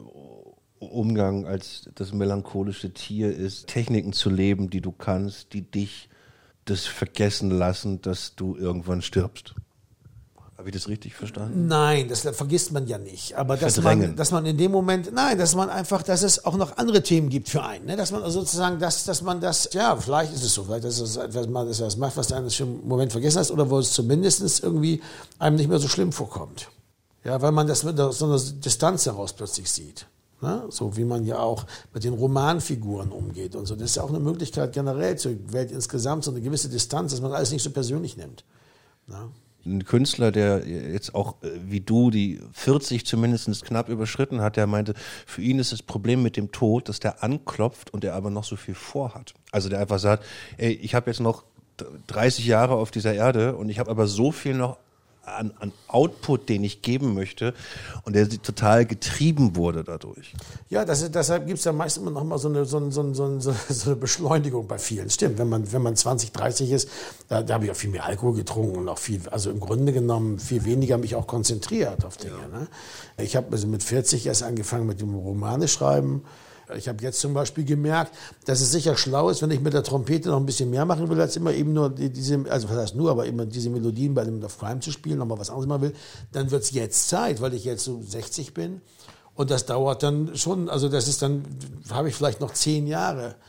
Umgang als das melancholische Tier ist, Techniken zu leben, die du kannst, die dich das vergessen lassen, dass du irgendwann stirbst. Habe ich das richtig verstanden? Nein, das vergisst man ja nicht. Aber dass man, dass man in dem Moment, nein, dass man einfach, dass es auch noch andere Themen gibt für einen. Ne? Dass man also sozusagen, dass, dass man das, ja, vielleicht ist es so, vielleicht ist es etwas, man das was macht, was du eigentlich schon im Moment vergessen hast, oder wo es zumindest irgendwie einem nicht mehr so schlimm vorkommt. Ja, weil man das mit so einer Distanz heraus plötzlich sieht. Ne? So wie man ja auch mit den Romanfiguren umgeht und so. Das ist ja auch eine Möglichkeit generell zur Welt insgesamt, so eine gewisse Distanz, dass man alles nicht so persönlich nimmt. Ne? Ein Künstler, der jetzt auch wie du die vierzig zumindest knapp überschritten hat, der meinte, für ihn ist das Problem mit dem Tod, dass der anklopft und der aber noch so viel vorhat. Also der einfach sagt, ey, ich habe jetzt noch dreißig Jahre auf dieser Erde und ich habe aber so viel noch An, an Output, den ich geben möchte, und der total getrieben wurde dadurch. Ja, das, deshalb gibt es ja meist immer noch mal so eine, so, eine, so, eine, so eine Beschleunigung bei vielen. Stimmt, wenn man, wenn man zwanzig, dreißig ist, da, da habe ich auch viel mehr Alkohol getrunken und auch viel, also im Grunde genommen viel weniger mich auch konzentriert auf Dinge. Ja. Ne? Ich habe also mit vierzig erst angefangen mit dem Romane schreiben. Ich habe jetzt zum Beispiel gemerkt, dass es sicher schlau ist, wenn ich mit der Trompete noch ein bisschen mehr machen will, als immer eben nur diese, also was heißt nur, aber immer diese Melodien bei Element of Crime zu spielen, nochmal was anderes machen will, dann wird es jetzt Zeit, weil ich jetzt so sechzig bin und das dauert dann schon, also das ist dann, habe ich vielleicht noch zehn Jahre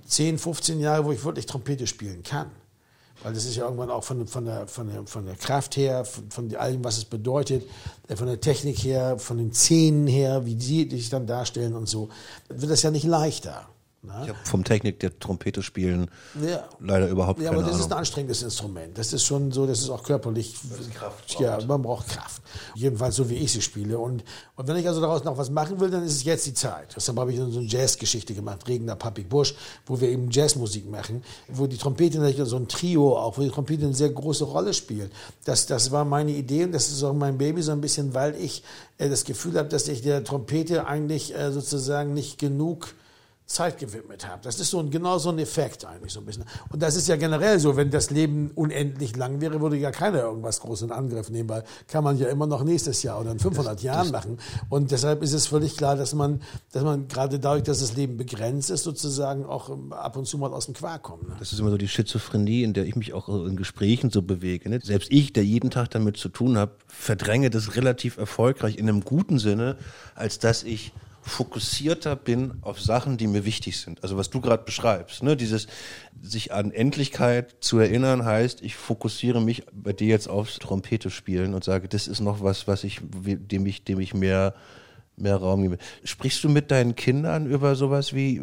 zehn, fünfzehn Jahre, wo ich wirklich Trompete spielen kann. Weil das ist ja irgendwann auch von, von, der, von, der, von der Kraft her, von, von allem, was es bedeutet, von der Technik her, von den Szenen her, wie die sich dann darstellen und so, wird das ja nicht leichter. Na? Ich habe vom Technik der Trompete spielen ja. leider überhaupt ja, keine Ahnung. Ja, aber das ist ein anstrengendes Instrument. Das ist schon so, das ist auch körperlich. Kraft ja, man braucht Kraft. Jedenfalls so, wie ich sie spiele. Und, und wenn ich also daraus noch was machen will, dann ist es jetzt die Zeit. Deshalb habe ich so eine Jazzgeschichte gemacht, Regner Pappig Busch, wo wir eben Jazzmusik machen, wo die Trompete, so ein Trio auch, wo die Trompete eine sehr große Rolle spielt. Das, das war meine Idee und das ist auch mein Baby so ein bisschen, weil ich äh, das Gefühl habe, dass ich der Trompete eigentlich äh, sozusagen nicht genug Zeit gewidmet habe. Das ist so ein, genau so ein Effekt eigentlich so ein bisschen. Und das ist ja generell so, wenn das Leben unendlich lang wäre, würde ja keiner irgendwas groß in Angriff nehmen, weil kann man ja immer noch nächstes Jahr oder in fünfhundert das, Jahren das machen. Und deshalb ist es völlig klar, dass man, dass man gerade dadurch, dass das Leben begrenzt ist, sozusagen auch ab und zu mal aus dem Quark kommt. Ne? Das ist immer so die Schizophrenie, in der ich mich auch in Gesprächen so bewege. Ne? Selbst ich, der jeden Tag damit zu tun habe, verdränge das relativ erfolgreich in einem guten Sinne, als dass ich fokussierter bin auf Sachen, die mir wichtig sind. Also was du gerade beschreibst, ne? Dieses sich an Endlichkeit zu erinnern heißt, ich fokussiere mich bei dir jetzt aufs Trompete spielen und sage, das ist noch was, was ich, dem ich, dem ich mehr mehr Raum gebe. Sprichst du mit deinen Kindern über sowas wie,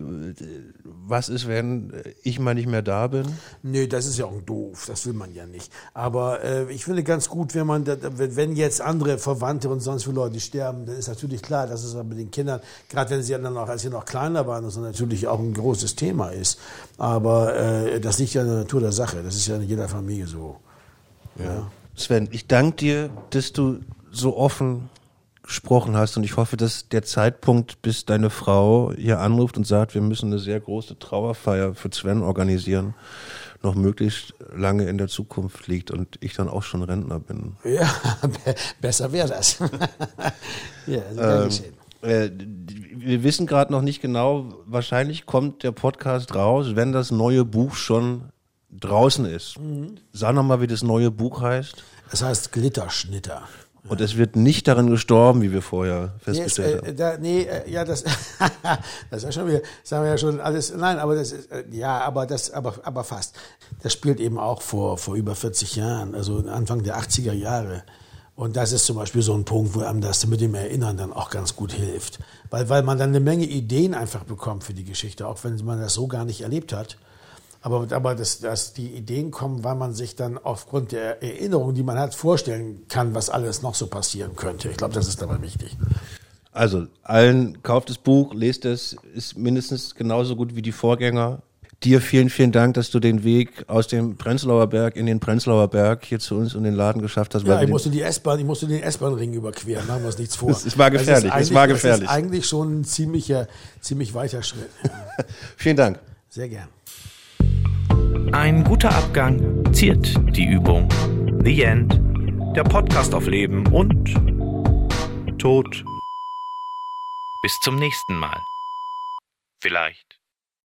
was ist, wenn ich mal nicht mehr da bin? Nö, das ist ja auch doof, das will man ja nicht. Aber äh, ich finde ganz gut, wenn man, wenn jetzt andere Verwandte und sonst viele Leute sterben, dann ist natürlich klar, dass es mit den Kindern, gerade wenn sie dann noch, als sie noch kleiner waren, das natürlich auch ein großes Thema ist. Aber äh, das liegt ja in der Natur der Sache, das ist ja in jeder Familie so. Ja. Ja. Sven, ich danke dir, dass du so offen gesprochen hast und ich hoffe, dass der Zeitpunkt, bis deine Frau hier anruft und sagt, wir müssen eine sehr große Trauerfeier für Sven organisieren, noch möglichst lange in der Zukunft liegt und ich dann auch schon Rentner bin. Ja, besser wäre das. Ja, also ähm, äh, wir wissen gerade noch nicht genau, wahrscheinlich kommt der Podcast raus, wenn das neue Buch schon draußen ist. Mhm. Sag nochmal, wie das neue Buch heißt. Es heißt Glitterschnitter. Und es wird nicht daran gestorben, wie wir vorher festgestellt yes, äh, da, nee, äh, ja, das, das ist ja schon wieder, das haben wir ja schon alles, nein, aber das ist, äh, ja, aber das, aber, aber fast. Das spielt eben auch vor, vor über vierzig Jahren, also Anfang der achtziger Jahre. Und das ist zum Beispiel so ein Punkt, wo einem das mit dem Erinnern dann auch ganz gut hilft. Weil, weil man dann eine Menge Ideen einfach bekommt für die Geschichte, auch wenn man das so gar nicht erlebt hat. Aber, aber dass, dass die Ideen kommen, weil man sich dann aufgrund der Erinnerung, die man hat, vorstellen kann, was alles noch so passieren könnte. Ich glaube, das ist dabei wichtig. Also, allen kauft das Buch, lest es, ist mindestens genauso gut wie die Vorgänger. Dir vielen, vielen Dank, dass du den Weg aus dem Prenzlauer Berg in den Prenzlauer Berg hier zu uns in den Laden geschafft hast. Ja, ich musste die S-Bahn, ich musste den S-Bahn-Ring überqueren, machen wir uns nichts vor. Es war gefährlich, es war gefährlich. Das ist eigentlich schon ein ziemlicher, ziemlich weiter Schritt. Ja. Vielen Dank. Sehr gern. Ein guter Abgang ziert die Übung. The End. Der Podcast auf Leben und Tod. Bis zum nächsten Mal. Vielleicht.